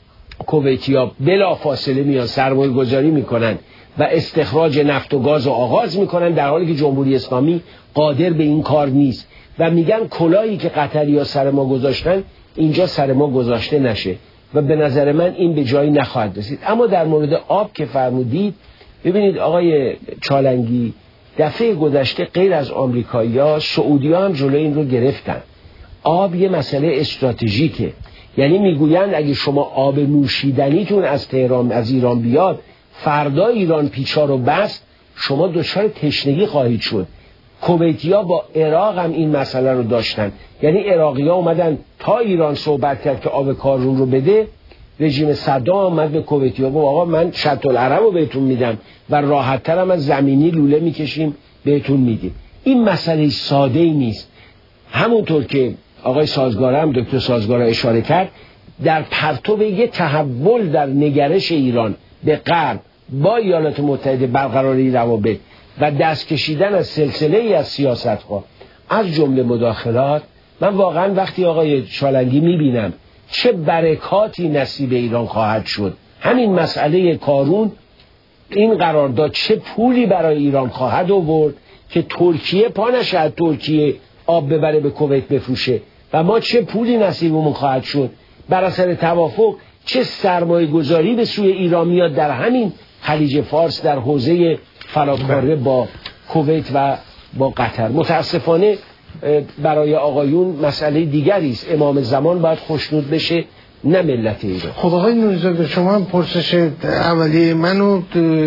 کویتیا بلا فاصله میان سرمایه گذاری میکنن و استخراج نفت و گاز رو آغاز میکنن، در حالی که جمهوری اسلامی قادر به این کار نیست و میگن کلاهی که قطری‌ها سر ما گذاشتن اینجا سر ما گذاشته نشه و به نظر من این به جایی نخواهد رسید. اما در مورد آب که فرمودید، ببینید آقای چالنگی، دفعه گذشته غیر از آمریکایی‌ها، سعودی‌ها هم جلوی این رو گرفتن. آب یه مسئله استراتژیکه، یعنی میگویند اگه شما آب نوشیدنیتون از تهران از ایران بیاد، فردا ایران پیچا رو بست، شما دچار تشنگی خواهید شد. کویتیا با عراق هم این مسئله رو داشتن، یعنی عراقی‌ها اومدن تا ایران صحبت کرد که آب کارون رو بده، رژیم صدام آمد به کویتیا گفت آقا من شط العرب رو بهتون میدم و راحت‌تر هم از زمینی لوله میکشیم بهتون میدیم. این مسئله ساده ای نیست. همونطور که آقای سازگار هم دکتر سازگار اشاره کرد، در پرتو یه تحول در نگرش ایران به غرب با ایالات متحده برقراری روابط و دست کشیدن از سلسله ای از سیاست‌ها از جمله مداخلات، من واقعا وقتی آقای چالنگی میبینم چه برکاتی نصیب ایران خواهد شد، همین مسئله کارون، این قرارداد چه پولی برای ایران خواهد آورد که ترکیه پا نشد ترکیه آب ببره به کویت بفروشه و ما چه پولی نصیبمون خواهد شد. بر اثر توافق چه سرمایه گذاری به سوی ایران میاد در همین خلیج فارس در حوزه فلاتقاره با کویت و با قطر. متاسفانه برای آقایون مسئله دیگری است. امام زمان باید خوشنود بشه، نه ملت ایران. خب آقای نوری‌زاده، شما هم پرسش اولیه منو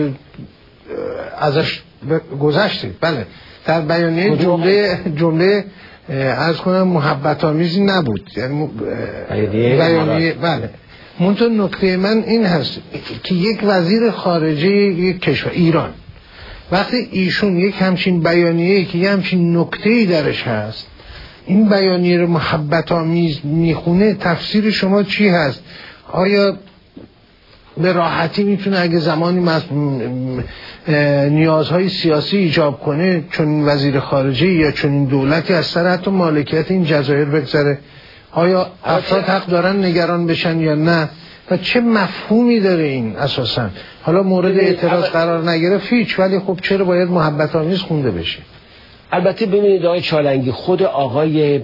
ازش گذشتید. بله، در بیانیه جمله جمله عرض کنم محبت آمیزی نبود، یعنی بیانیه بله منتها نکته من این هست که یک وزیر خارجه یک کشور ایران وقتی ایشون یک همچین بیانیه‌ای که یک همچین نکته‌ای درش هست این بیانیه رو محبت آمیز میخونه، تفسیر شما چی هست؟ آیا به راحتی میتونه اگه زمانی نیازهای سیاسی ایجاب کنه چون این وزیر خارجه یا چون این دولتی از سر حتی مالکیت این جزایر بگذره؟ آیا افراد حق دارن نگران بشن یا نه؟ و چه مفهومی داره این اساسا؟ حالا مورد اعتراض قرار نگرفت هیچ، ولی خب چرا باید محبت آمیز خونده بشه؟ البته ببینید آقای چالنگی، خود آقای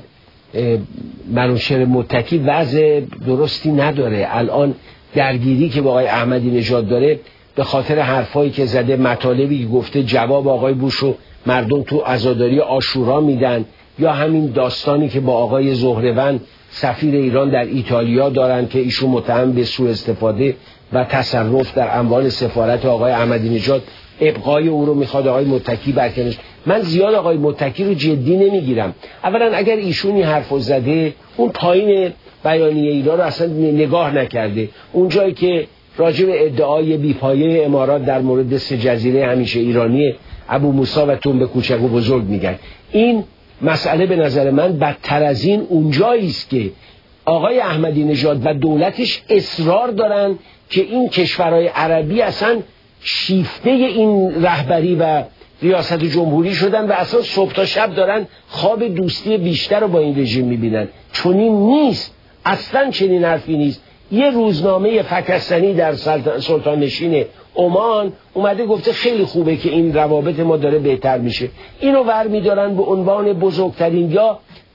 منوچهر متکی وضع درستی نداره. الان درگیری که با آقای احمدی نژاد داره به خاطر حرفایی که زده، مطالبی که گفته، جواب آقای بوشو مردم تو عزاداری عاشورا میدن، یا همین داستانی که با آقای زهروند سفیر ایران در ایتالیا دارن که ایشون متهم به سوء استفاده و تصرف در اموال سفارت آقای احمدی نژاد، ابقای او رو میخواد آقای متکی برکنش. من زیاد آقای متکی رو جدی نمیگیرم. اولا اگر ایشون این حرفو زده، اون پایین بیانیه ایران رو اصلا نگاه نکرده، اون جایی که راجع به ادعای بیپایه امارات در مورد سه جزیره همیشه ایرانی ابو موسی و تنبه کوچک و بزرگ میگن. این مسئله به نظر من بدتر از این اونجایی است که آقای احمدی نژاد و دولتش اصرار دارن که این کشورهای عربی اصلا شیفته این رهبری و ریاست جمهوری شدن و اصلا صبح تا شب دارن خواب دوستی بیشتر رو با این رژیم میبینن. چنین نیست، اصلا چنین حرفی نیست. یه روزنامه فکستانی در سلطان نشین عمان اومده گفته خیلی خوبه که این روابط ما داره بهتر میشه. اینو ور میدارن به عنوان بزرگترین، یا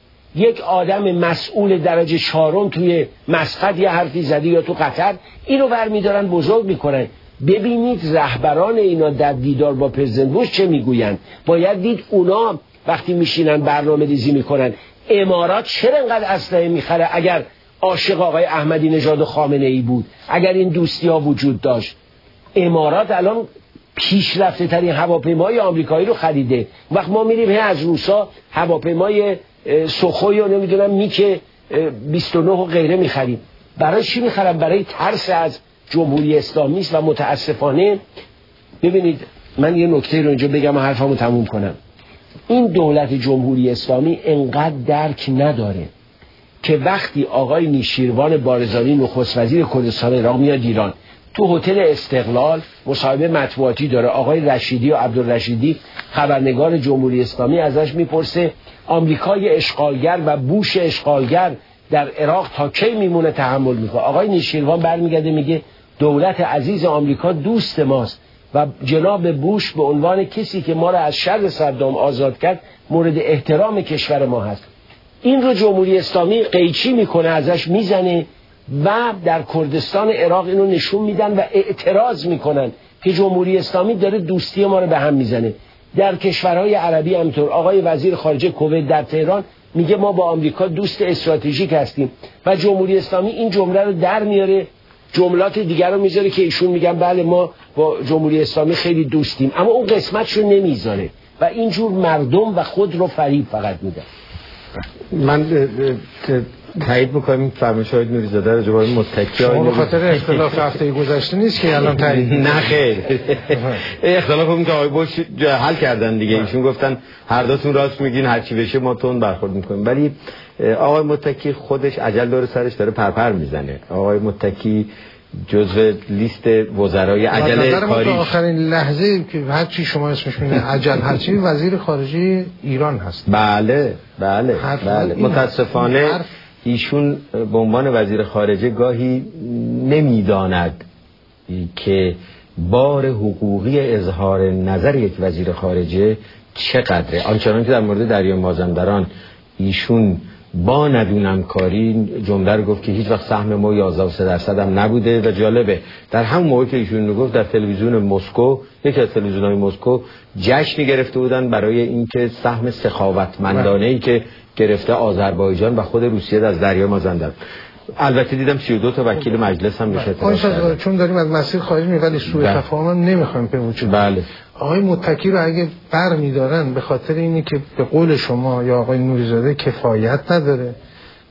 یک آدم مسئول درجه چهارم توی مسقط یه حرفی زده یا تو قطر، اینو ور میدارن بزرگ میکنن. ببینید رهبران اینا در دیدار با پرزیدنت بوش چه میگوین. باید دید اونا وقتی میشینن برنامه ریزی میکنن امارات چرا انقدر اسلحه میخره اگر عاشق آقای احمدی نژاد و خامنه ای بود، اگر این دوستی ها وجود داشت. امارات الان پیشرفته ترین هواپیمای آمریکایی رو خریده. وقت ما میریم از روسا هواپیمای سوخوی و نمیدونم میک بیست و نه و غیره میخریم. برای چی میخرم؟ برای ترس از جمهوری اسلامی است. و متاسفانه ببینید من یه نکته رو اینجا بگم و حرفمو تموم کنم. این دولت جمهوری اسلامی انقدر درک نداره که وقتی آقای نیشیروان بارزانی نخست وزیر کردستان عراق میاد ایران، تو هتل استقلال مصاحبه مطبوعاتی داره، آقای رشیدی و عبدالرشیدی خبرنگار جمهوری اسلامی ازش میپرسه آمریکای اشغالگر و بوش اشغالگر در عراق تا کی میمونه تحمل میکنه؟ آقای نیشیروان برمیگرده میگه دولت عزیز آمریکا دوست ماست و جناب بوش به عنوان کسی که ما را از شر صدام آزاد کرد مورد احترام کشور ما هست. این رو جمهوری اسلامی قیچی میکنه، ازش میزنه و در کردستان عراق اینو نشون میدن و اعتراض میکنن که جمهوری اسلامی داره دوستی ما رو به هم میزنه. در کشورهای عربی همینطور. آقای وزیر خارجه کویت در تهران میگه ما با آمریکا دوست استراتژیک هستیم و جمهوری اسلامی این جمله رو در میاره، جملات دیگر رو میذاره که ایشون میگن بله ما با جمهوری اسلامی خیلی دوستیم، اما اون قسمتشو نمیذاره و اینجور مردم و خود رو فریب فقط میدن. من تایید میکنم فرمایشات نوریزاده رو جواب متکی شما به خاطر اختلاف هفته گذشته نیست که الان تایید؟ نه خیر، اختلاف هم که آقای بوش حل کردن دیگه. ایشون گفتن هر دوتون راست میگین، هر چی بشه ما تون برخورد میکنیم. ولی آقای متکی خودش عجل داره سرش داره پرپر میزنه. آقای متکی جزو لیست وزرای عجل کاری آخرین لحظه که هر چی شما اسمش میگین عجل هر چی وزیر خارجه ایران هست. بله بله بله. متاسفانه ایشون به عنوان وزیر خارجه گاهی نمیداند که بار حقوقی اظهار نظر یک وزیر خارجه چقدره. آنچنان که در مورد دریا مازندران ایشون با ندونم کاری جمله رو گفت که هیچ وقت سهم ما یازده و سه درصد هم نبوده. و جالبه در همون موقع که ایشون رو گفت در تلویزیون مسکو، یکی از تلویزیون‌های مسکو جشنی گرفته بودن برای اینکه سهم سخاوتمندانه‌ای که گرفته آذربایجان و خود روسیه از دریا مازندران. البته دیدم سی و دو تا وکیل مجلس هم بشه اعتراض. چون داریم از مسیر خارج می ولی سوء تفاهم هم نمیخوایم به وجود. بله. آقای متکی رو اگه برمی‌دارن به خاطر اینی که به قول شما یا آقای نوریزاده کفایت نداره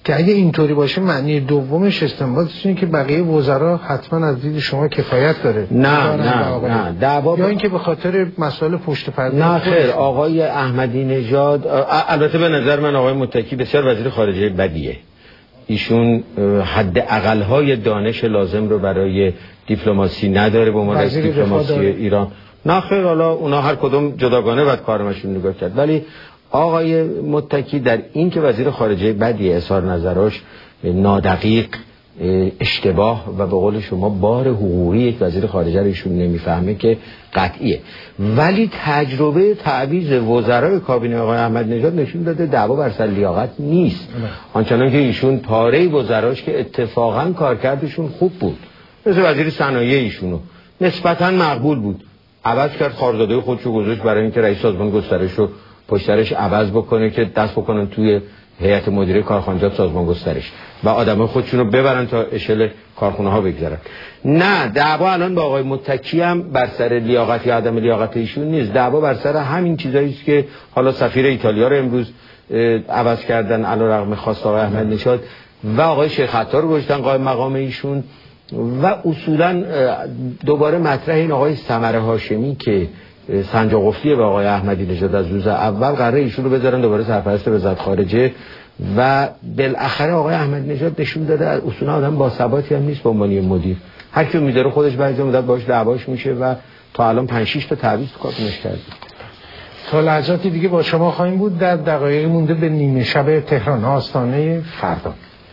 که اگه اینطوری باشه معنی دومش استنباطش اینه که بقیه وزرا حتما از دید شما کفایت داره. نه نه نه دعوا یا اینکه به خاطر مسائل پشت پرده. نه خیر، آقای احمدی نژاد البته به نظر من آقای متکی بسیار وزیر خارجه بدیه. ایشون حد اقل‌های دانش لازم رو برای دیپلماسی نداره به عنوان رئیس دیپلماسی ایران. نه خیر، حالا اونا هر کدوم جداگانه باید کارمشون نگاه کرد، ولی آقای متکی در این که وزیر خارجه بدیه، اظهار نظراش نادقیق، اشتباه و به قول شما بار حقوقی یک وزیر خارجه رو ایشون نمیفهمه که قطعیه. ولی تجربه تعویض وزرای کابینه آقای احمد نژاد نشون داده دعوا بر سر لیاقت نیست، آنچنان که ایشون پاره وزراش که اتفاقا کارکردشون خوب بود، مثل وزیر صنایع ایشونو نسبتا مقبول بود، عوض کرد، خارزاده خودشو گذاشت برای اینکه رئیس سازمان گسترش رو پشترش عوض بکنه که دست بکنن توی هیئت مدیره کارخانجات سازمان گسترش و آدمای خودشون رو ببرن تا اشل کارخونه ها بگذارن. نه، دعوا الان با آقای متکی هم بر سر لیاقت یا عدم لیاقت ایشون نیست، دعوا بر سر همین چیزایی است که حالا سفیر ایتالیا رو امروز عوض کردن علیرغم خواست آقای احمد نژاد و آقای شیخ عطار رو گذاشتن قائم مقام ایشون و اصولا دوباره مطرح این آقای ثمره هاشمی که سنجاق قفلیه به آقای احمدی نژاد از روز اول قراره ایشون رو بذارن دوباره سرپرست وزارت خارجه و بالاخره آقای احمدی نژاد نشون داده اصولا آدم با ثباتی هم نیست به عنوان مدیر، هر کی میذاره خودش بعضی مدت باهاش دعواش میشه و تا الان پنج شش تا تعویض کارش کرده. تا لحظاتی دیگه با شما خواهیم بود در دقایق مونده به نیمه شب تهران، آستانه فردا.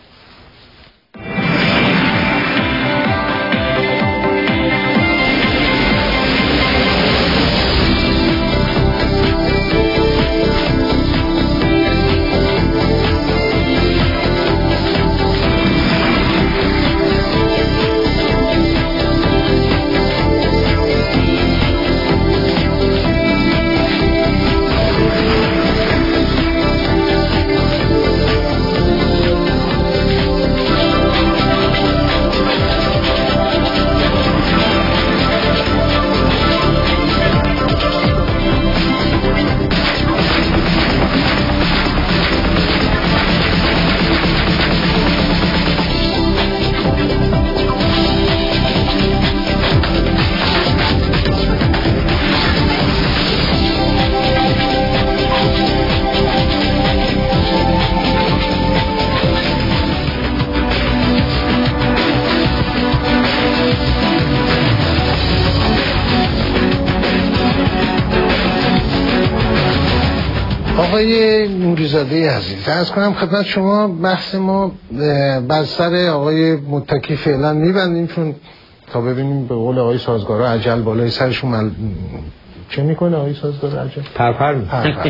آقای نوری‌زاده عزیز، عرض کنم خدمت شما بحث ما بر سر آقای متکی فعلا میبندیم، چون تا ببینیم به قول آقای سازگارا عجل بالای سرشون مل... چه میکنه آقای سازگارا عجل؟ پرپر میکنه.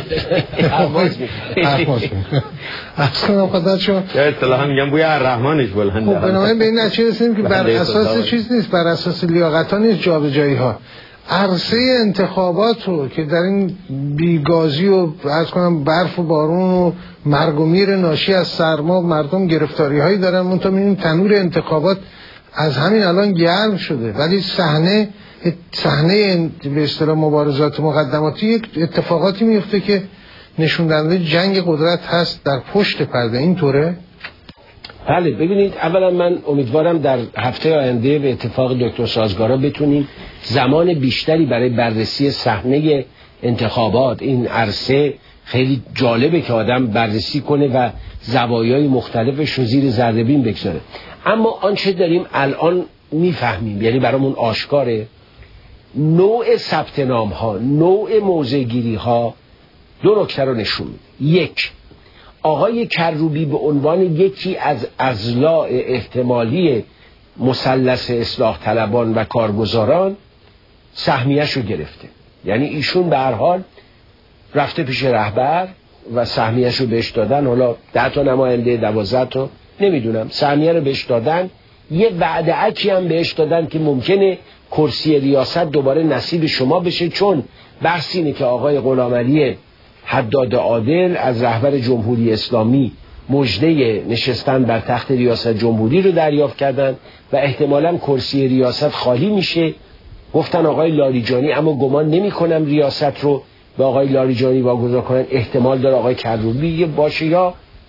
عرض کنم خدمت شما یا اصطلاحا میگم بوی الرحمنش بلنده. خب بنابراین به این نتیجه رسیدیم که بر اساس چیز نیست، بر اساس لیاقت ها نیست، جابجایی ها. عرصه انتخابات رو که در این بیگازی و عرض کنم برف و بارون و مرگ و میر ناشی از سرما مردم گرفتاری هایی دارن، منتها می‌بینیم تنور انتخابات از همین الان گرم شده، ولی صحنه صحنه به اصطلاح مبارزات مقدماتی یک اتفاقاتی میفته که نشون دهنده جنگ قدرت هست در پشت پرده. اینطوره؟ بله، ببینید اولا من امیدوارم در هفته آینده به اتفاق دکتر سازگارا بتونیم زمان بیشتری برای بررسی صحنه انتخابات، این عرصه خیلی جالبه که آدم بررسی کنه و زوایای مختلفش رو زیر ذره بین بگذاره. اما آنچه داریم الان میفهمیم، یعنی برامون آشکاره، نوع ثبت نام ها، نوع موضع گیری ها دو نکته رو نشون میده. یک، آقای کروبی به عنوان یکی از اضلاع احتمالی مثلث اصلاح طلبان و کارگزاران سهمیش رو گرفته، یعنی ایشون به هر حال رفته پیش رهبر و سهمیش رو بهش دادن، حالا ده تا نماینده، دوازده تا نمیدونم، سهمیه رو بهش دادن، یه وعده اکی هم بهش دادن که ممکنه کرسی ریاست دوباره نصیب شما بشه، چون بحث اینه که آقای غلامعلی حداد عادل از رهبر جمهوری اسلامی مژده نشستن بر تخت ریاست جمهوری رو دریافت کردن و احتمالاً کرسی ریاست خالی میشه. گفتن آقای لاریجانی، اما گمان نمی کنم ریاست رو به آقای لاریجانی واگذار کنن، احتمال داره آقای کروبی باشه یا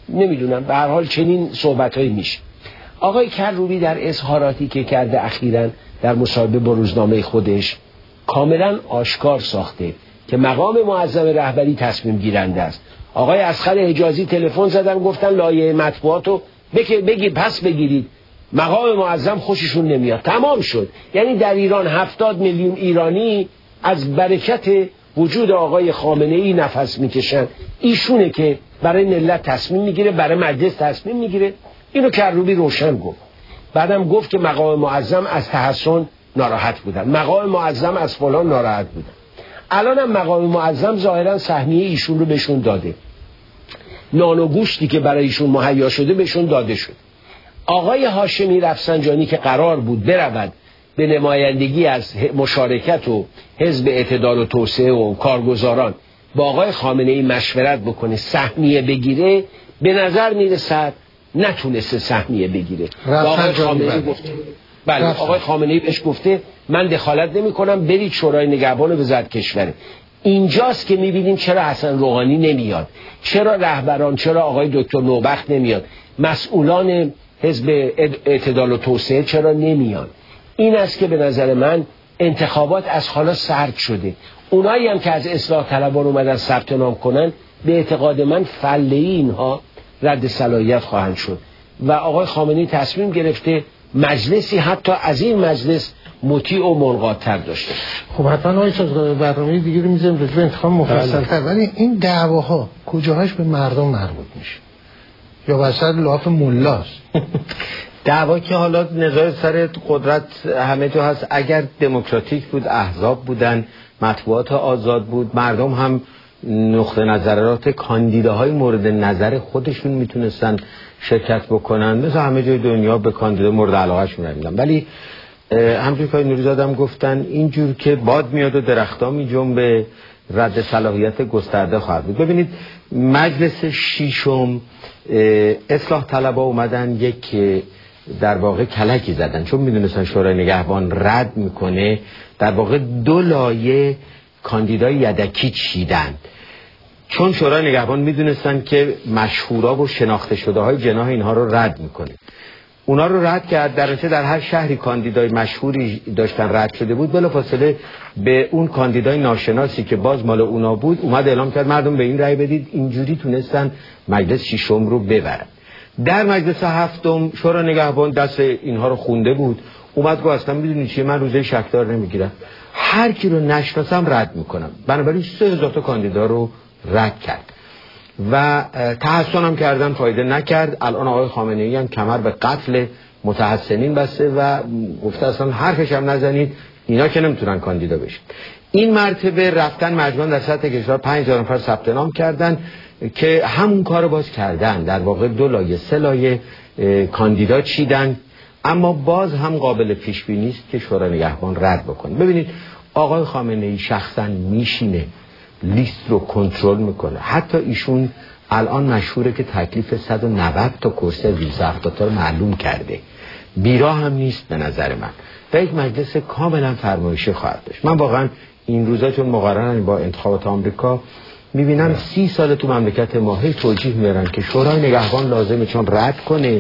نمیدونم، به هر حال چنین صحبت‌هایی میشه. آقای کروبی در اظهاراتی که کرده اخیراً در مصاحبه با روزنامه خودش کاملا آشکار ساخته که مقام معظم رهبری تصمیم گیرنده است. آقای اصغر حجازی تلفن زدن گفتن لایحه مطبوعاتو بگی پس بگیرید، مقام معظم خوششون نمیاد. تمام شد. یعنی در ایران هفتاد میلیون ایرانی از برکت وجود آقای خامنه ای نفس میکشن. ایشونه که برای ملت تصمیم میگیره، برای مجلس تصمیم میگیره. اینو کروبی روشن گفت. بعدم گفت که مقام معظم از تحسن ناراحت بودن، مقام معظم از فلان ناراحت بودن. الانم مقام معظم ظاهرا سهمیه ایشون رو بهشون داده، نان و گوشتی که برای ایشون مهیا شده بهشون داده شد. آقای هاشمی رفسنجانی که قرار بود برود به نمایندگی از مشارکت و حزب اعتدال و توسعه و کارگزاران با آقای خامنه ای مشورت بکنه سهمیه بگیره، به نظر میرسد نتونسته سهمیه بگیره. آقای خامنه ای گفته بله آقای خامنه ای بهش گفته من دخالت نمی کنم، برید شورای نگهبان وزارت کشوره. اینجاست که میبینیم چرا حسن روحانی نمیاد، چرا رهبران، چرا آقای دکتر نوبخت نمیاد، مسئولان حزب اعتدال و توسعه چرا نمیان. این است که به نظر من انتخابات از حالا سرد شده. اونایی هم که از اصلاح طلبان اومدن ثبت نام کنن به اعتقاد من فله‌ای اینها رد صلاحیت خواهند شد و آقای خامنه‌ای تصمیم گرفته مجلسی حتی از این مجلس مطیع و منقادتر داشته. خب حتما آقای سازگار برنامه دیگه رو میذاریم راجع به انتخاب مفصل‌تر، ولی این دعواها کجاهاش به مردم مربوط میشه یا وسط لاف ملاست؟ دعوا که حالا نزاع سر قدرت همه تو هست. اگر دموکراتیک بود، احزاب بودن، مطبوعات آزاد بود، مردم هم نقطه نظرات کاندیداهای مورد نظر خودشون میتونستن شرکت بکنن، مثل همه جای دنیا به کاندیدا مورد علاقهشون میدن. ولی همونجور که نوریزادم گفتن اینجور که باد میاد و درختا میجنبه رد صلاحیت گسترده خواهد بود. ببینید مجلس ششم اصلاح طلبها اومدن یک در واقع کلکی زدن، چون میدونستن شورای نگهبان رد میکنه. در واقع دو لایه کاندیدای یدکی چیدن، چون شورای نگهبان میدونستن که مشهورا و شناخته شده های جناح اینها رو رد میکنه. اونا رو رد کرد، در نتیجه در هر شهری کاندیدای مشهوری داشتن رد شده بود، بلافاصله به اون کاندیدای ناشناسی که باز مال اونا بود اومد اعلام کرد مردم به این رأی بدید. اینجوری تونستن مجلس ششم رو ببرن. در مجلس هفتم شورای نگهبان دست اینها رو خونده بود، اومد گفت اصلا میدونی چیه، من روزه شکدار نمیگیرم، هر کی رو نشناسم رد میکنم. بنابراین سه هزار تا کاندیدا رو رد کرد و تحسن هم کردن، فایده نکرد. الان آقای خامنه ای هم کمر به قتل متحسنین بسته و گفته اصلا حرفش هم نزنید، اینا که نمیتونن کاندیدا بشن. این مرتبه رفتن مجموعاً در سطح کشور پنج هزار نفر ثبت نام کردن که همون کارو باز کردن، در واقع دو لایه سه لایه کاندیدا چیدن، اما باز هم قابل پیش بینی است که شورای نگهبان رد بکنه. ببینید آقای خامنه ای شخصا میشینه لیست رو کنترل میکنه. حتی ایشون الان مشهوره که تکلیف صد و نود تا کرسی از دویست و هفتاد تا رو معلوم کرده. بیرا هم نیست به نظر من و یک مجلس کاملا فرمایشی خواهد داشت. من واقعا این روزا چون مقارنن با انتخابات آمریکا میبینم سی سال تو مملکت ما هی توجیه میارن که شورای نگهبان لازمه چون رد کنه،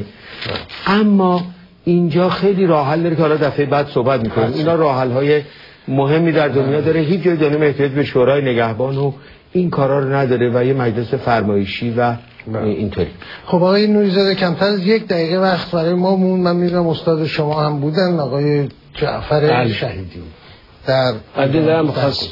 اما اینجا خیلی راه حل داره که حالا دفعه بعد صحبت میکنیم. اینا راه حل های مهمی در دنیا داره، هیچ جای دنیا احتیاج به شورای نگهبان و این کارا رو نداره و یه مجلس فرمایشی و اینطوری. خب آقای نوریزاده کمتر از یک دقیقه وقت برای ما مون. من میدونم استاد شما هم بودن، آقای جعفر شهیدی در دارم خواست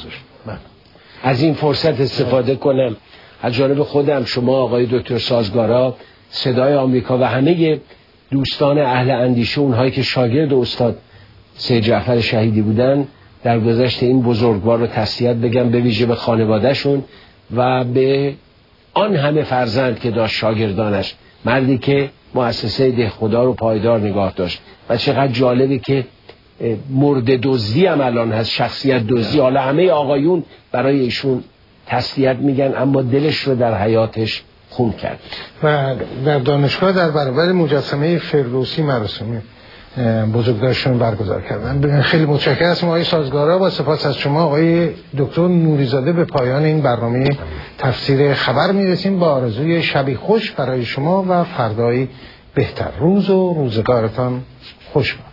از این فرصت استفاده کنم از جانب خودم، شما آقای دکتر سازگارا، صدای آمریکا و همه دوستان اهل اندیشه، اونهایی که شاگرد استاد سید جعفر شهیدی بودن، در گذشت این بزرگوار رو تسلیت بگم، به ویژه به خانوادهشون و به آن همه فرزند که داشت شاگردانش، مردی که مؤسسه ده خدا رو پایدار نگاه داشت و چقدر جالبه که مرد دزدی هم الان هست، شخصیت دزدی. حالا همه آقایون برای ایشون تسلیت میگن، اما دلش رو در حیاتش خون کرد. و در دانشگاه در برابر مجسمه فردوسی مراسم بزرگداشتشون برگزار کردن. خیلی متشکرم از آقای سازگارا، با سپاس از شما آقای دکتر نوریزاده. به پایان این برنامه تفسیر خبر میرسیم با آرزوی شبی خوش برای شما و فردایی بهتر. روز و روزگارتان خوش باد.